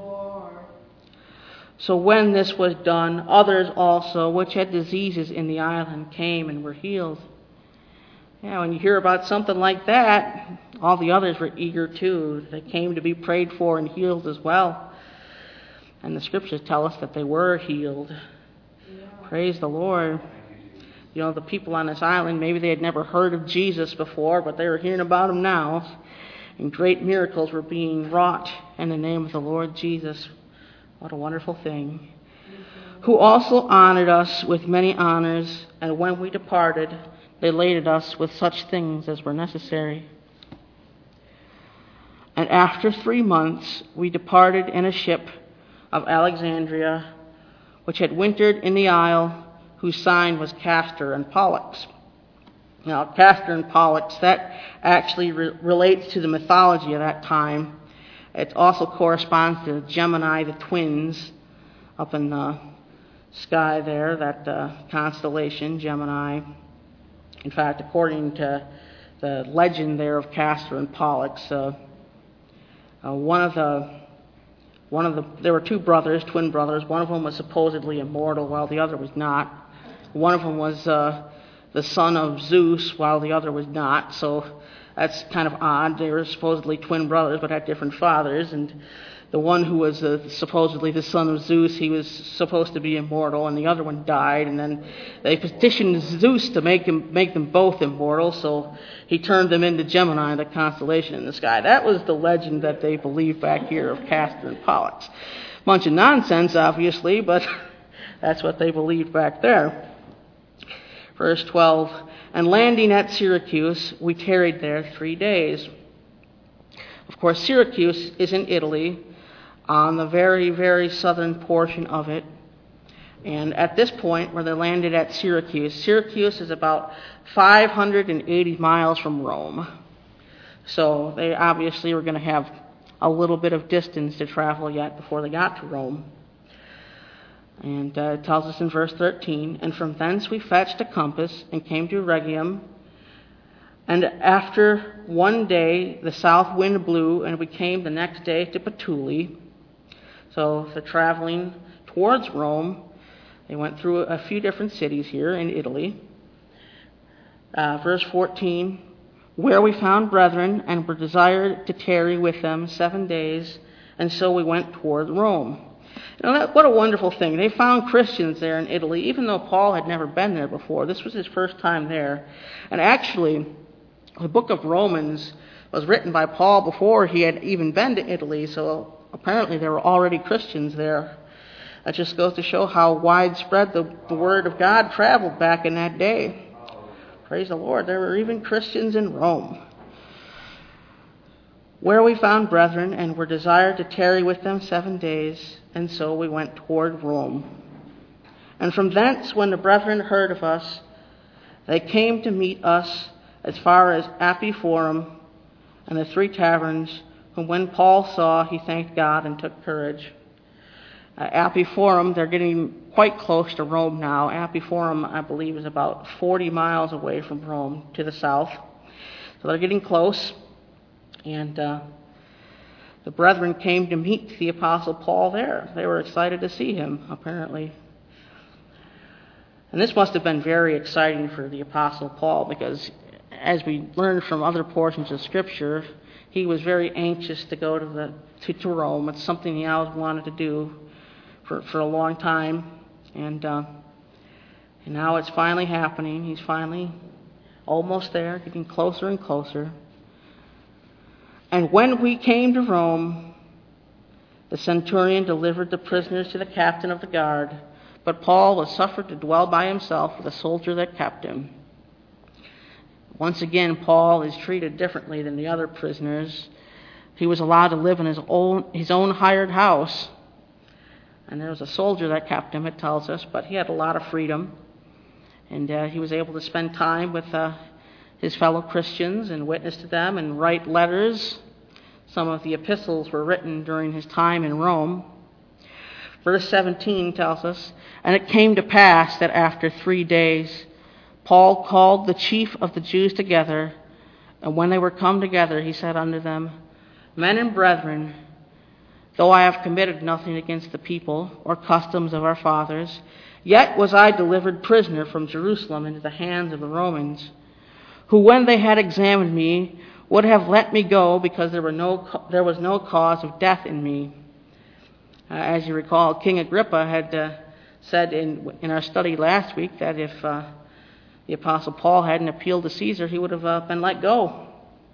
So when this was done, others also, which had diseases in the island, came and were healed. Yeah, when you hear about something like that, all the others were eager too. They came to be prayed for and healed as well. And the scriptures tell us that they were healed. Yeah. Praise the Lord. You know, the people on this island, maybe they had never heard of Jesus before, but they were hearing about him now. And great miracles were being wrought in the name of the Lord Jesus. What a wonderful thing. Who also honored us with many honors, and when we departed, they laded us with such things as were necessary. And after three months, we departed in a ship of Alexandria, which had wintered in the isle, whose sign was Castor and Pollux. Now, Castor and Pollux, that actually re- relates to the mythology of that time. It also corresponds to Gemini, the twins, up in the sky there, that uh, constellation, Gemini. In fact, according to the legend there of Castor and Pollux, uh, uh, one of the one of the there were two brothers, twin brothers. One of them was supposedly immortal, while the other was not. One of them was uh, the son of Zeus, while the other was not. So that's kind of odd. They were supposedly twin brothers, but had different fathers. And the one who was uh, supposedly the son of Zeus, he was supposed to be immortal, and the other one died. And then they petitioned Zeus to make him make them both immortal. So he turned them into Gemini, the constellation in the sky. That was the legend that they believed back here of Castor and Pollux. Bunch of nonsense, obviously, but that's what they believed back there. Verse twelve, and landing at Syracuse, we tarried there three days. Of course, Syracuse is in Italy, on the very, very southern portion of it. And at this point, where they landed at Syracuse, Syracuse is about five hundred eighty miles from Rome. So they obviously were going to have a little bit of distance to travel yet before they got to Rome. And uh, it tells us in verse thirteen, and from thence we fetched a compass and came to Rhegium. And after one day the south wind blew, and we came the next day to Puteoli. So they're traveling towards Rome. They went through a few different cities here in Italy. Uh, verse fourteen, where we found brethren and were desired to tarry with them seven days, and so we went toward Rome. You know, that, what a wonderful thing. They found Christians there in Italy, even though Paul had never been there before. This was his first time there. And actually, the book of Romans was written by Paul before he had even been to Italy, so apparently there were already Christians there. That just goes to show how widespread the, the word of God traveled back in that day. Praise the Lord. There were even Christians in Rome. where we found brethren, and were desired to tarry with them seven days, and so we went toward Rome. And from thence, when the brethren heard of us, they came to meet us as far as Appii Forum and the three taverns, whom when Paul saw, he thanked God and took courage. Uh, Appii Forum, they're getting quite close to Rome now. Appii Forum, I believe, is about forty miles away from Rome to the south. So they're getting close. And uh, the brethren came to meet the Apostle Paul there. They were excited to see him, apparently. And this must have been very exciting for the Apostle Paul, because as we learned from other portions of Scripture, he was very anxious to go to the to, to Rome. It's something he always wanted to do for, for a long time. And, uh, and now it's finally happening. He's finally almost there, getting closer and closer. And when we came to Rome, the centurion delivered the prisoners to the captain of the guard, but Paul was suffered to dwell by himself with a soldier that kept him. Once again, Paul is treated differently than the other prisoners. He was allowed to live in his own, his own hired house. And there was a soldier that kept him, it tells us, but he had a lot of freedom. And uh, he was able to spend time with uh, his fellow Christians and witness to them and write letters. Some of the epistles were written during his time in Rome. Verse seventeen tells us, and it came to pass that after three days Paul called the chief of the Jews together, and when they were come together, he said unto them, Men and brethren, though I have committed nothing against the people or customs of our fathers, yet was I delivered prisoner from Jerusalem into the hands of the Romans, who when they had examined me would have let me go, because there were no there was no cause of death in me. Uh, as you recall, King Agrippa had uh, said in in our study last week that if uh, the Apostle Paul hadn't appealed to Caesar, he would have uh, been let go.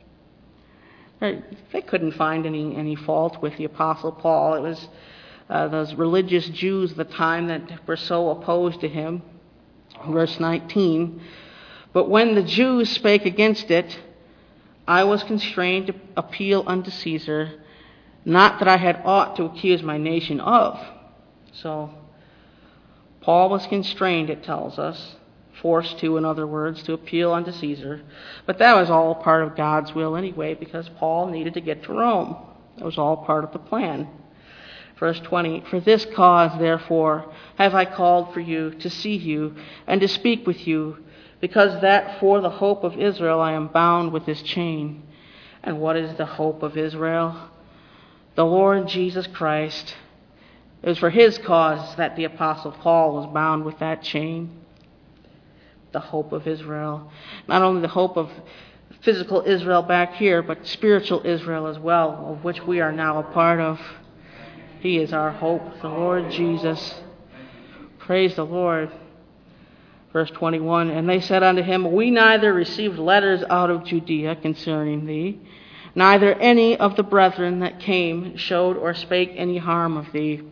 They couldn't find any, any fault with the Apostle Paul. It was uh, those religious Jews at the time that were so opposed to him. Verse nineteen, but when the Jews spake against it, I was constrained to appeal unto Caesar, not that I had aught to accuse my nation of. So Paul was constrained, it tells us, forced to, in other words, to appeal unto Caesar. But that was all part of God's will anyway, because Paul needed to get to Rome. That was all part of the plan. Verse twenty, for this cause, therefore, have I called for you to see you and to speak with you, because that for the hope of Israel I am bound with this chain. And what is the hope of Israel? The Lord Jesus Christ. It was for his cause that the Apostle Paul was bound with that chain. The hope of Israel. Not only the hope of physical Israel back here, but spiritual Israel as well, of which we are now a part of. He is our hope, the Lord Jesus. Praise the Lord. Verse twenty-one, and they said unto him, we neither received letters out of Judea concerning thee, neither any of the brethren that came showed or spake any harm of thee.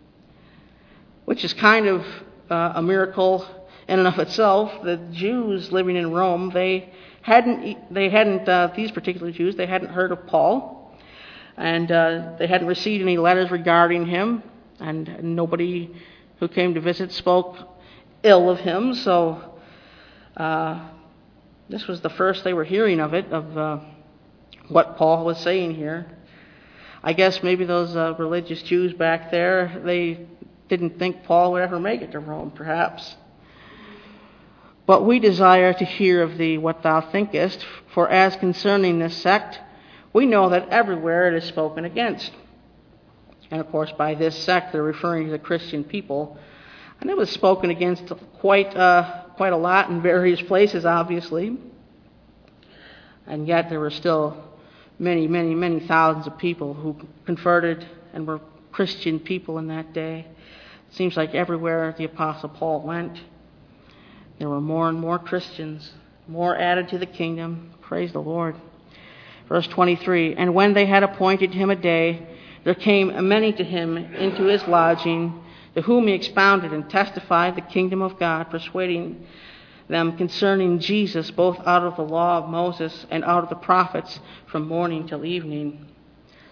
Which is kind of uh, a miracle in and of itself. The Jews living in Rome, they hadn't, they hadn't uh, these particular Jews, they hadn't heard of Paul, and uh, they hadn't received any letters regarding him, and nobody who came to visit spoke ill of him. So uh, this was the first they were hearing of it, of uh, what Paul was saying here. I guess maybe those uh, religious Jews back there, they didn't think Paul would ever make it to Rome, perhaps. But we desire to hear of thee what thou thinkest, for as concerning this sect, we know that everywhere it is spoken against. And of course, by this sect, they're referring to the Christian people. And it was spoken against quite uh, quite a lot in various places, obviously. And yet there were still many, many, many thousands of people who converted and were Christian people in that day. It seems like everywhere the Apostle Paul went, there were more and more Christians, more added to the kingdom. Praise the Lord. Verse twenty-three, and when they had appointed him a day, there came many to him into his lodging, to whom he expounded and testified the kingdom of God, persuading them concerning Jesus, both out of the law of Moses and out of the prophets, from morning till evening.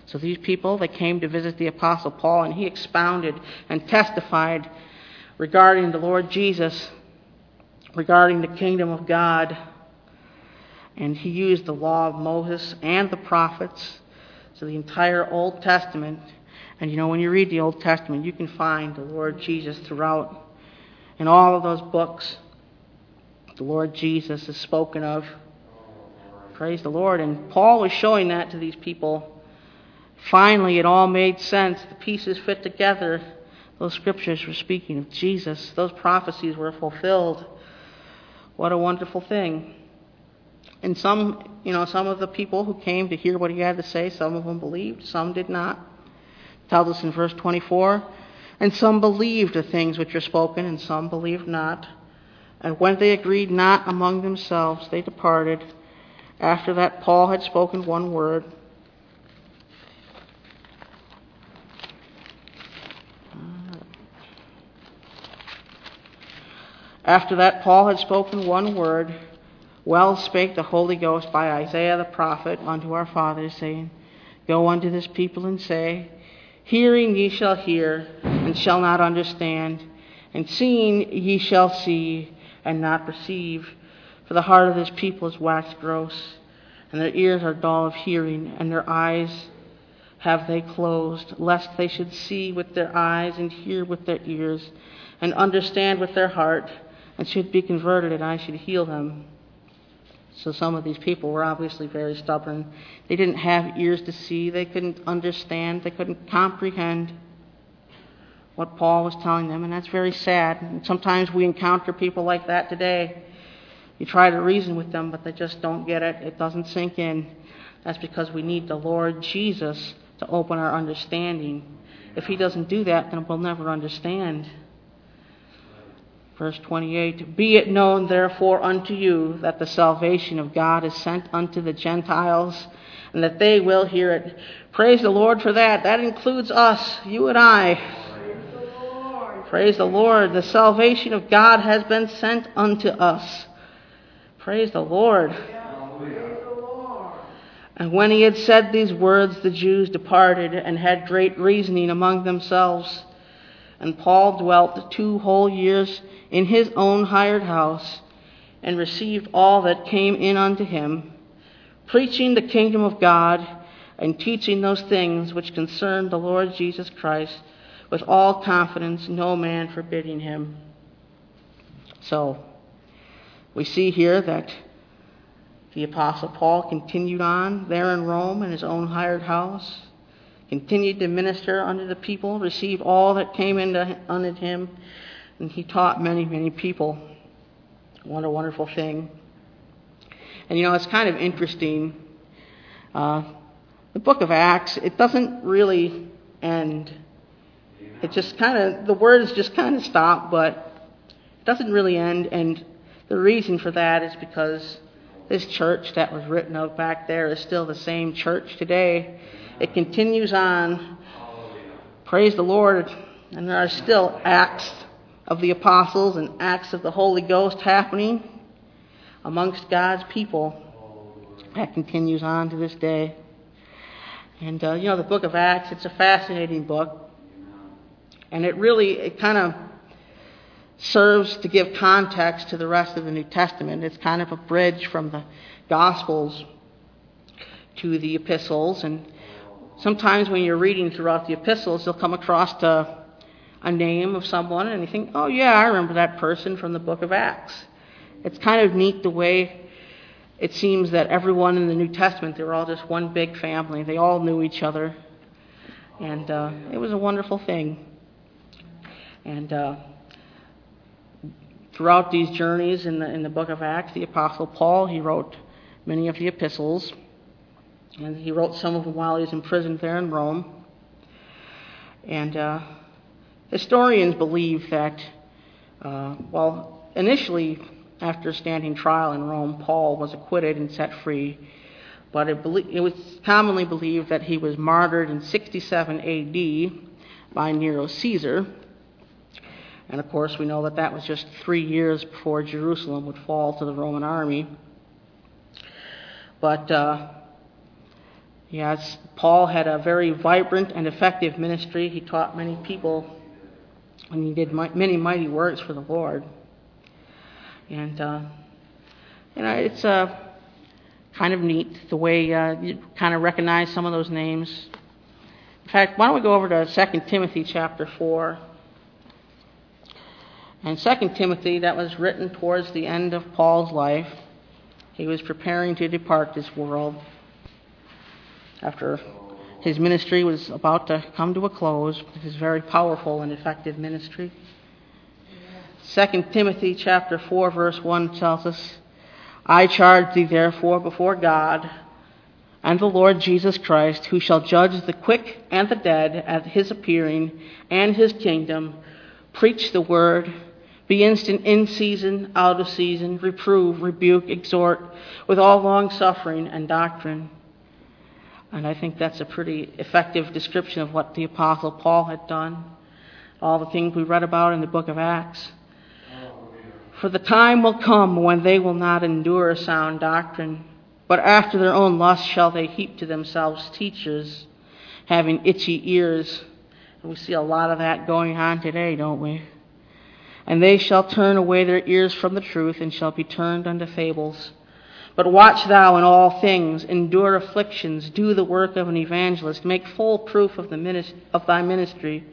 So these people, they came to visit the Apostle Paul, and he expounded and testified regarding the Lord Jesus, regarding the kingdom of God. And he used the law of Moses and the prophets, so the entire Old Testament. And you know, when you read the Old Testament, you can find the Lord Jesus throughout. In all of those books, the Lord Jesus is spoken of. Praise the Lord. And Paul was showing that to these people. Finally, it all made sense. The pieces fit together. Those scriptures were speaking of Jesus. Those prophecies were fulfilled. What a wonderful thing. And some, you know, some of the people who came to hear what he had to say, some of them believed, some did not. It tells us in verse twenty-four, and some believed the things which are spoken, and some believed not. And when they agreed not among themselves, they departed. After that, Paul had spoken one word. After that, Paul had spoken one word. Well spake the Holy Ghost by Isaiah the prophet unto our fathers, saying, Go unto this people and say, Hearing ye shall hear, and shall not understand, and seeing ye shall see, and not perceive. For the heart of this people is waxed gross, and their ears are dull of hearing, and their eyes have they closed, lest they should see with their eyes, and hear with their ears, and understand with their heart, and should be converted, and I should heal them. So some of these people were obviously very stubborn. They didn't have ears to see. They couldn't understand. They couldn't comprehend what Paul was telling them, and that's very sad. And sometimes we encounter people like that today. You try to reason with them, but they just don't get it. It doesn't sink in. That's because we need the Lord Jesus to open our understanding. If he doesn't do that, then we'll never understand. Verse twenty-eight, Be it known therefore unto you that the salvation of God is sent unto the Gentiles, and that they will hear it. Praise the Lord for that. That includes us, you and I. Praise the Lord. Praise the Lord. The salvation of God has been sent unto us. Praise the Lord. Praise the Lord. And when he had said these words, the Jews departed and had great reasoning among themselves. And Paul dwelt two whole years in his own hired house, and received all that came in unto him, preaching the kingdom of God, and teaching those things which concern the Lord Jesus Christ, with all confidence, no man forbidding him. So, we see here that the Apostle Paul continued on there in Rome in his own hired house, continued to minister unto the people, received all that came into unto him, and he taught many, many people. What a wonderful thing. And you know, it's kind of interesting. Uh, the book of Acts, it doesn't really end. It just kind of, the words just kind of stop, but it doesn't really end. And the reason for that is because this church that was written of back there is still the same church today. It continues on. Praise the Lord. And there are still acts of the apostles and acts of the Holy Ghost happening amongst God's people. That continues on to this day. And, uh, you know, the book of Acts, it's a fascinating book. And it really, it kind of serves to give context to the rest of the New Testament. It's kind of a bridge from the Gospels to the epistles. And sometimes when you're reading throughout the epistles, you'll come across a, a name of someone, and you think, oh yeah, I remember that person from the book of Acts. It's kind of neat the way it seems that everyone in the New Testament, they were all just one big family. They all knew each other. And uh, it was a wonderful thing. And uh, throughout these journeys in the, in the book of Acts, the Apostle Paul, he wrote many of the epistles. And he wrote some of them while he was imprisoned there in Rome. And uh, historians believe that, uh, well, initially, after standing trial in Rome, Paul was acquitted and set free. But it, belie- it was commonly believed that he was martyred in sixty-seven A D by Nero Caesar. And of course, we know that that was just three years before Jerusalem would fall to the Roman army. But uh, Yes, Paul had a very vibrant and effective ministry. He taught many people, and he did many mighty works for the Lord. And, uh, you know, it's uh, kind of neat the way uh, you kind of recognize some of those names. In fact, why don't we go over to Second Timothy chapter four. And Second Timothy, that was written towards the end of Paul's life. He was preparing to depart this world after his ministry was about to come to a close. His very powerful and effective ministry. Second Timothy chapter four, verse one tells us, I charge thee therefore before God and the Lord Jesus Christ, who shall judge the quick and the dead at his appearing and his kingdom, preach the word, be instant in season, out of season, reprove, rebuke, exhort, with all long suffering and doctrine. And I think that's a pretty effective description of what the Apostle Paul had done, all the things we read about in the book of Acts. For the time will come when they will not endure sound doctrine, but after their own lust shall they heap to themselves teachers, having itchy ears. And we see a lot of that going on today, don't we? And they shall turn away their ears from the truth, and shall be turned unto fables. But watch thou in all things, endure afflictions, do the work of an evangelist, make full proof of the minist- of thy ministry.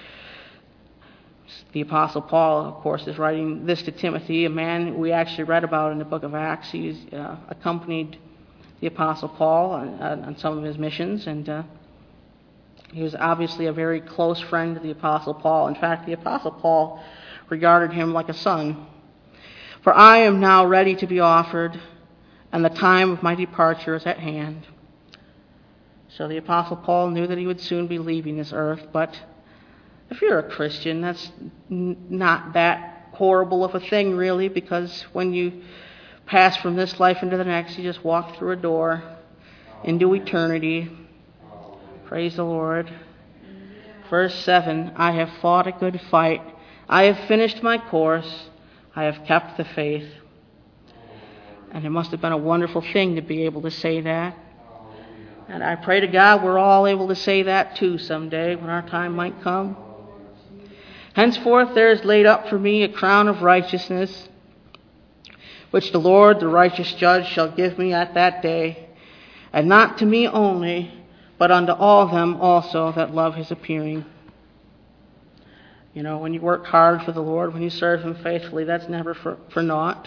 The Apostle Paul, of course, is writing this to Timothy, a man we actually read about in the book of Acts. He's uh, accompanied the Apostle Paul on, on some of his missions, and uh, he was obviously a very close friend of the Apostle Paul. In fact, the Apostle Paul regarded him like a son. For I am now ready to be offered, and the time of my departure is at hand. So the Apostle Paul knew that he would soon be leaving this earth, but if you're a Christian, that's n- not that horrible of a thing, really, because when you pass from this life into the next, you just walk through a door into eternity. Praise the Lord. Verse seven, I have fought a good fight. I have finished my course. I have kept the faith. And it must have been a wonderful thing to be able to say that. And I pray to God we're all able to say that too someday when our time might come. Henceforth there is laid up for me a crown of righteousness, which the Lord, the righteous judge, shall give me at that day, and not to me only, but unto all them also that love his appearing. You know, when you work hard for the Lord, when you serve him faithfully, that's never for, for naught.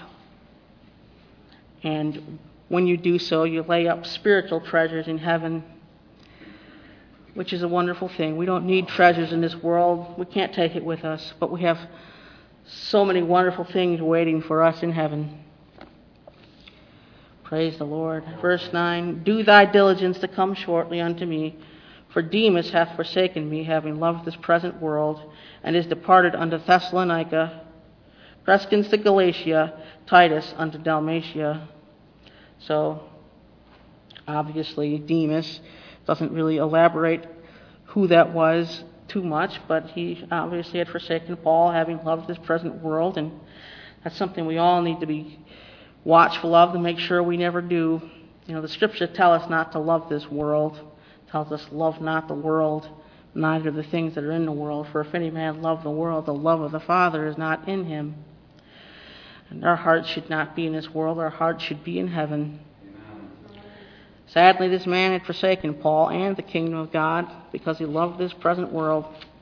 And when you do so, you lay up spiritual treasures in heaven, which is a wonderful thing. We don't need treasures in this world. We can't take it with us, but we have so many wonderful things waiting for us in heaven. Praise the Lord. Verse nine, do thy diligence to come shortly unto me, for Demas hath forsaken me, having loved this present world, and is departed unto Thessalonica, Crescens to Galatia, Titus unto Dalmatia. So, obviously, Demas doesn't really elaborate who that was too much, but he obviously had forsaken Paul, having loved this present world, and that's something we all need to be watchful of to make sure we never do. You know, the scriptures tell us not to love this world. It tells us, love not the world, neither the things that are in the world. For if any man love the world, the love of the Father is not in him. And our hearts should not be in this world. Our hearts should be in heaven. Amen. Sadly, this man had forsaken Paul and the kingdom of God because he loved this present world.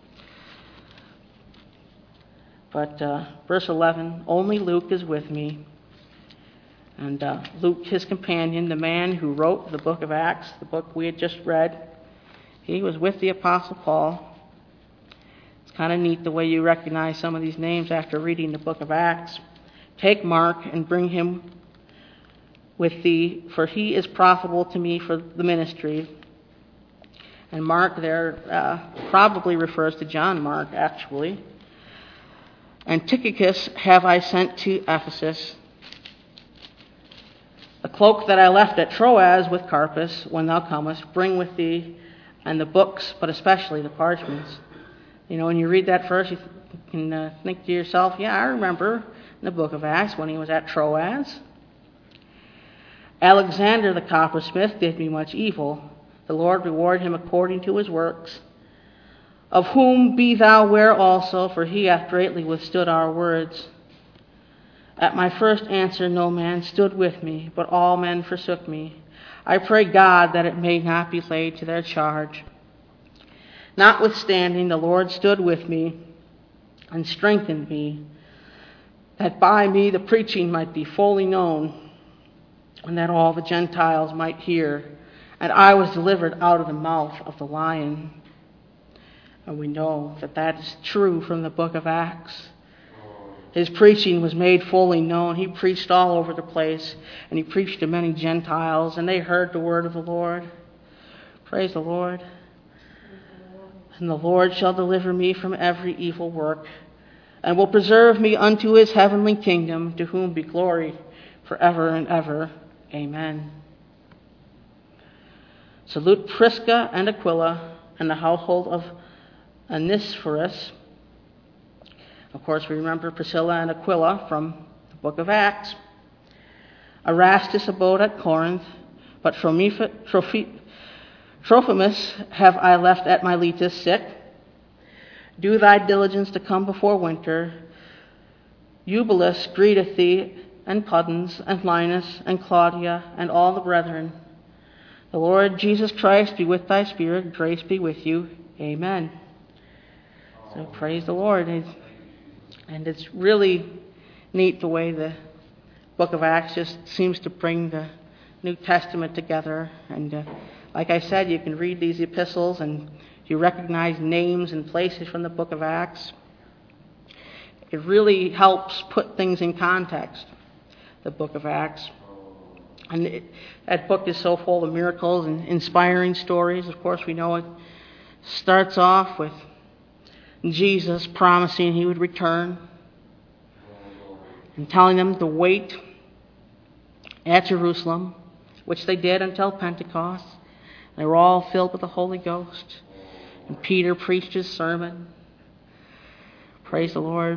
But uh, verse eleven, only Luke is with me. And uh, Luke, his companion, the man who wrote the book of Acts, the book we had just read, he was with the Apostle Paul. It's kind of neat the way you recognize some of these names after reading the book of Acts. Take Mark and bring him with thee, for he is profitable to me for the ministry. And Mark there uh, probably refers to John Mark, actually. And Tychicus have I sent to Ephesus. The cloak that I left at Troas with Carpus, when thou comest, bring with thee, and the books, but especially the parchments. You know, when you read that verse, you can uh, think to yourself, yeah, I remember in the book of Acts when he was at Troas. Alexander the coppersmith did me much evil, The Lord reward him according to his works. Of whom be thou ware also, for he hath greatly withstood our words. At my first answer no man stood with me, but all men forsook me. I pray God that it may not be laid to their charge. Notwithstanding, the Lord stood with me and strengthened me, that by me the preaching might be fully known, and that all the Gentiles might hear. And I was delivered out of the mouth of the lion. And we know that that is true from the book of Acts. His preaching was made fully known. He preached all over the place, and he preached to many Gentiles, and they heard the word of the Lord. Praise the Lord. And the Lord shall deliver me from every evil work, and will preserve me unto his heavenly kingdom, to whom be glory forever and ever. Amen. Salute Prisca and Aquila and the household of Onesiphorus. Of course, we remember Priscilla and Aquila from the book of Acts. Erastus abode at Corinth, but Trophimus have I left at Miletus sick. Do thy diligence to come before winter. Eubulus greeteth thee, and Pudens, and Linus, and Claudia, and all the brethren. The Lord Jesus Christ be with thy spirit. Grace be with you. Amen. So praise the Lord. And it's really neat the way the book of Acts just seems to bring the New Testament together. And uh, like I said, you can read these epistles and you recognize names and places from the book of Acts. It really helps put things in context, the book of Acts. And it, that book is so full of miracles and inspiring stories. Of course, we know it starts off with Jesus promising he would return and telling them to wait at Jerusalem, which they did until Pentecost. They were all filled with the Holy Ghost. And Peter preached his sermon. Praise the Lord.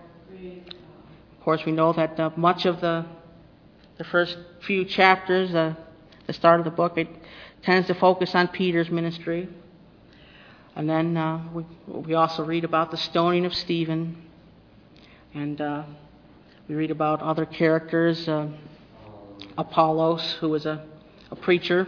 Of course, we know that uh, much of the the first few chapters, uh, the start of the book, it tends to focus on Peter's ministry. And then uh, we, we also read about the stoning of Stephen. And uh, we read about other characters, uh, Apollos, who was a, a preacher.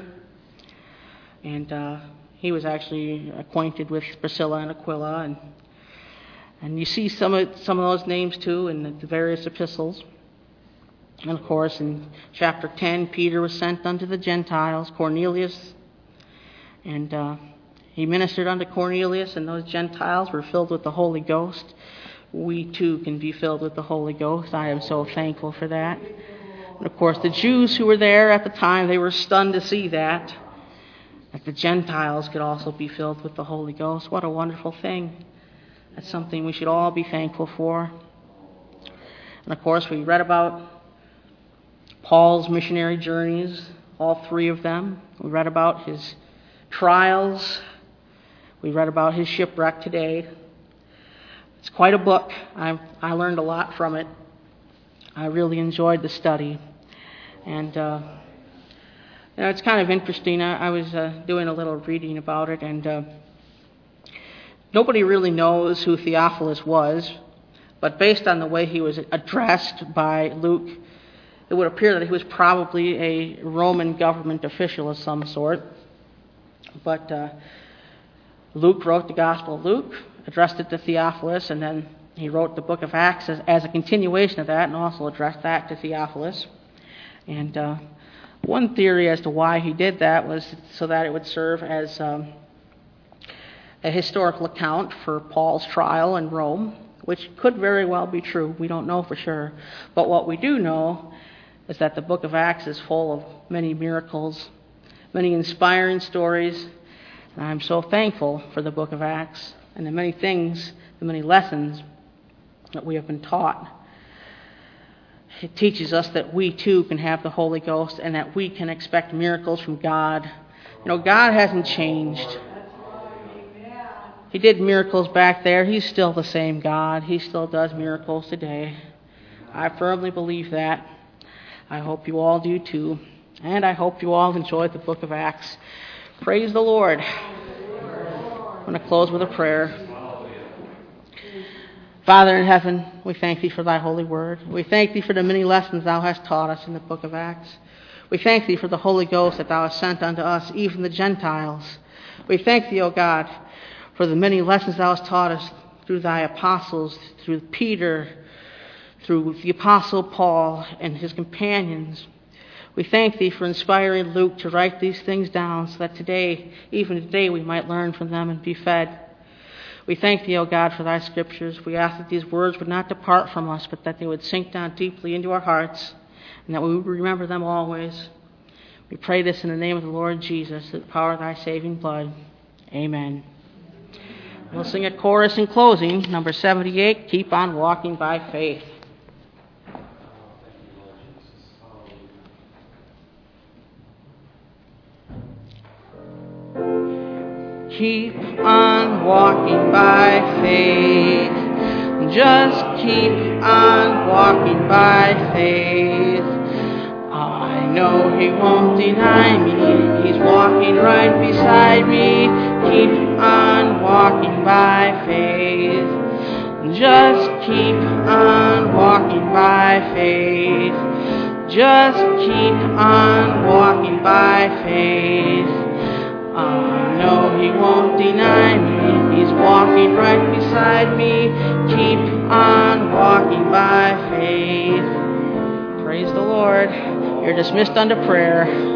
And uh, he was actually acquainted with Priscilla and Aquila. And, and you see some of, some of those names, too, in the, the various epistles. And, of course, in chapter ten, Peter was sent unto the Gentiles, Cornelius. And uh, he ministered unto Cornelius, and those Gentiles were filled with the Holy Ghost. We, too, can be filled with the Holy Ghost. I am so thankful for that. And, of course, the Jews who were there at the time, they were stunned to see that, that the Gentiles could also be filled with the Holy Ghost. What a wonderful thing. That's something we should all be thankful for. And, of course, we read about Paul's missionary journeys, all three of them. We read about his trials. We read about his shipwreck today. It's quite a book. I, I learned a lot from it. I really enjoyed the study. And uh, you know, it's kind of interesting. I, I was uh, doing a little reading about it, and uh, nobody really knows who Theophilus was, but based on the way he was addressed by Luke, it would appear that he was probably a Roman government official of some sort. But uh, Luke wrote the Gospel of Luke, addressed it to Theophilus, and then he wrote the book of Acts as, as a continuation of that, and also addressed that to Theophilus. And uh, one theory as to why he did that was so that it would serve as um, a historical account for Paul's trial in Rome, which could very well be true. We don't know for sure. But what we do know is that the book of Acts is full of many miracles, many inspiring stories. And I'm so thankful for the book of Acts and the many things, the many lessons that we have been taught. It teaches us that we too can have the Holy Ghost and that we can expect miracles from God. You know, God hasn't changed. He did miracles back there. He's still the same God. He still does miracles today. I firmly believe that. I hope you all do too. And I hope you all enjoyed the book of Acts. Praise the Lord. I'm going to close with a prayer. Father in heaven, we thank thee for thy holy word. We thank thee for the many lessons thou hast taught us in the book of Acts. We thank thee for the Holy Ghost that thou hast sent unto us, even the Gentiles. We thank thee, O God, for the many lessons thou hast taught us through thy apostles, through Peter, through the apostle Paul and his companions. We thank thee for inspiring Luke to write these things down so that today, even today, we might learn from them and be fed. We thank thee, O God, for thy scriptures. We ask that these words would not depart from us, but that they would sink down deeply into our hearts, and that we would remember them always. We pray this in the name of the Lord Jesus, through the power of thy saving blood. Amen. We'll sing a chorus in closing, number seventy-eight, Keep on Walking by Faith. Keep on walking by faith. Just keep on walking by faith. I know he won't deny me. He's walking right beside me. Keep on walking by faith. Just keep on walking by faith. Just keep on walking by faith. I know he won't deny me. He's walking right beside me. Keep on walking by faith. Praise the Lord. You're dismissed unto prayer.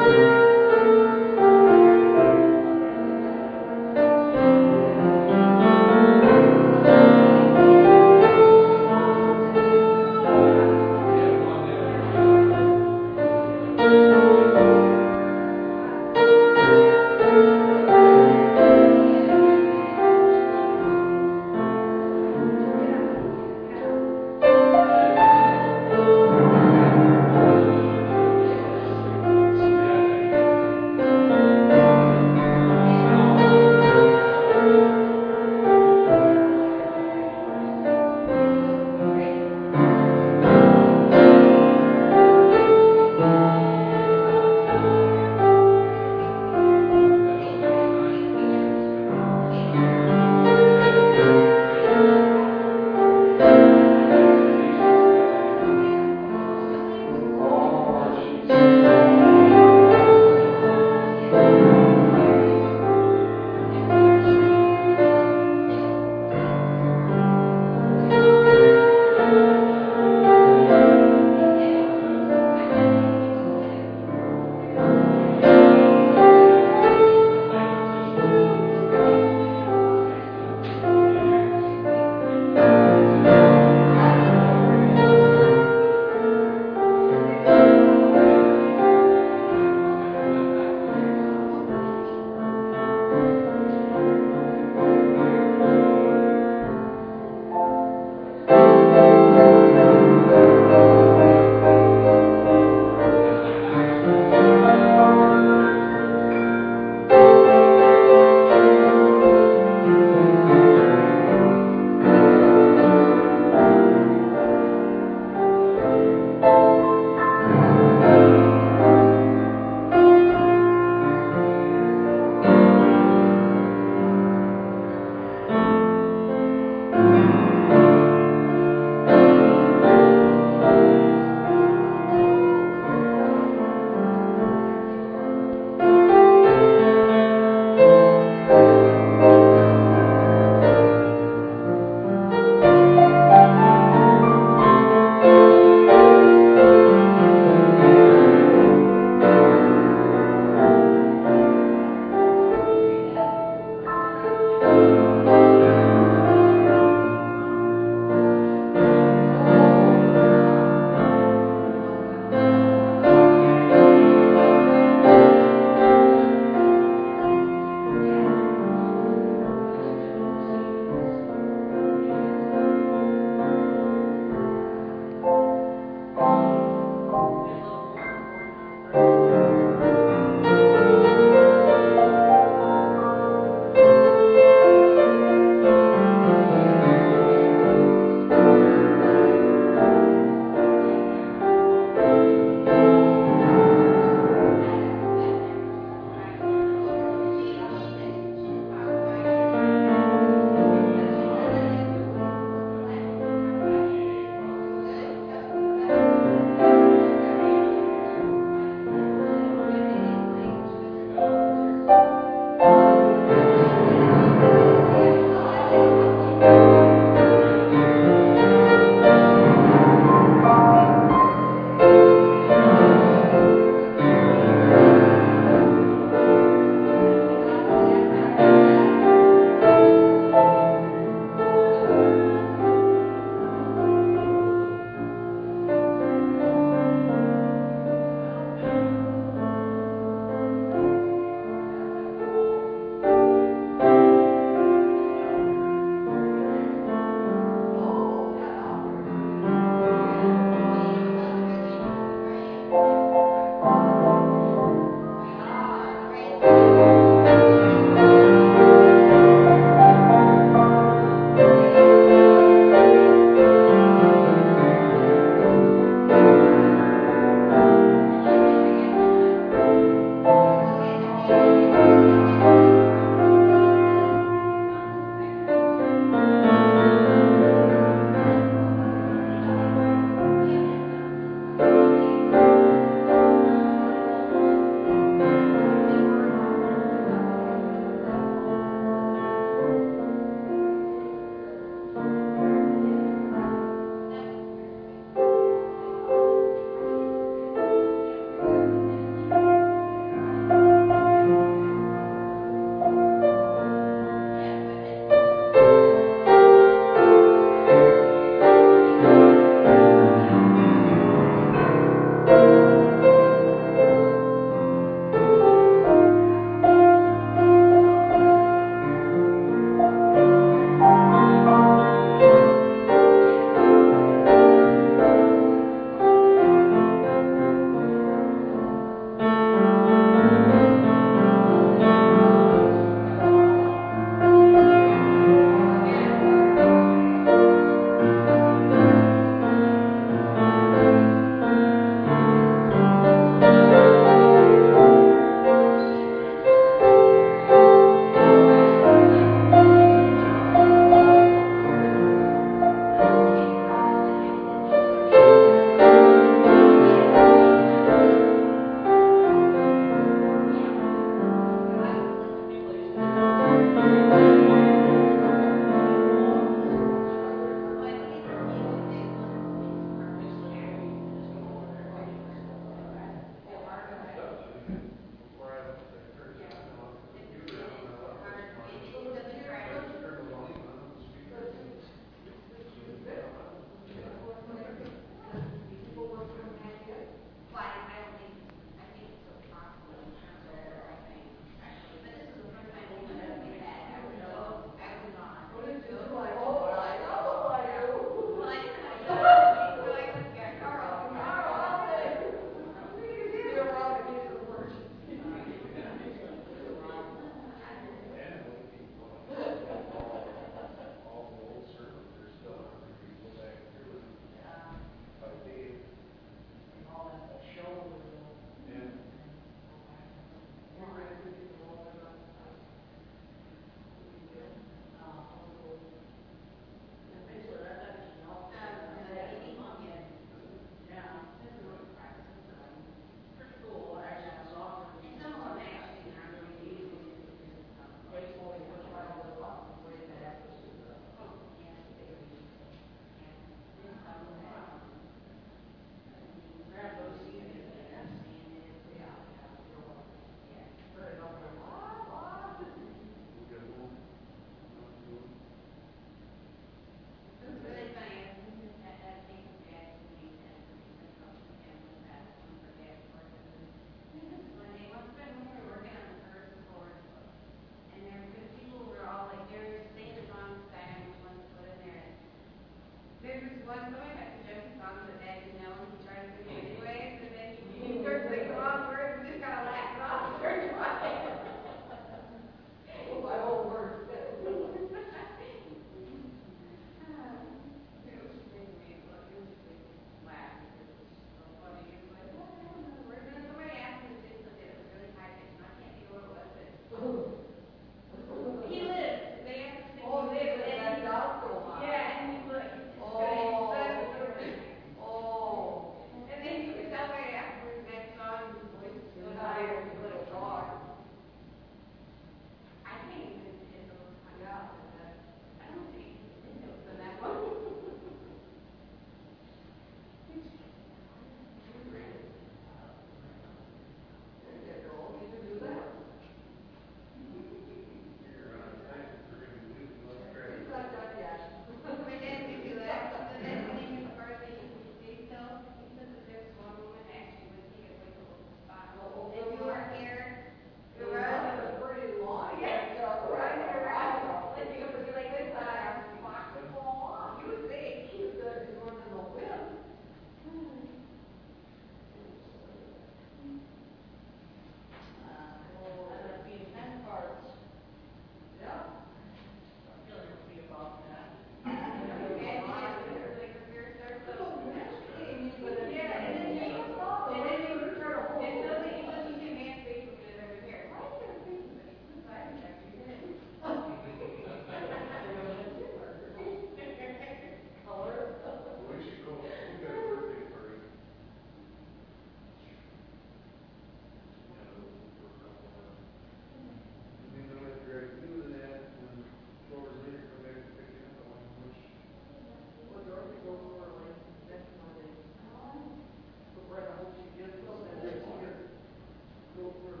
over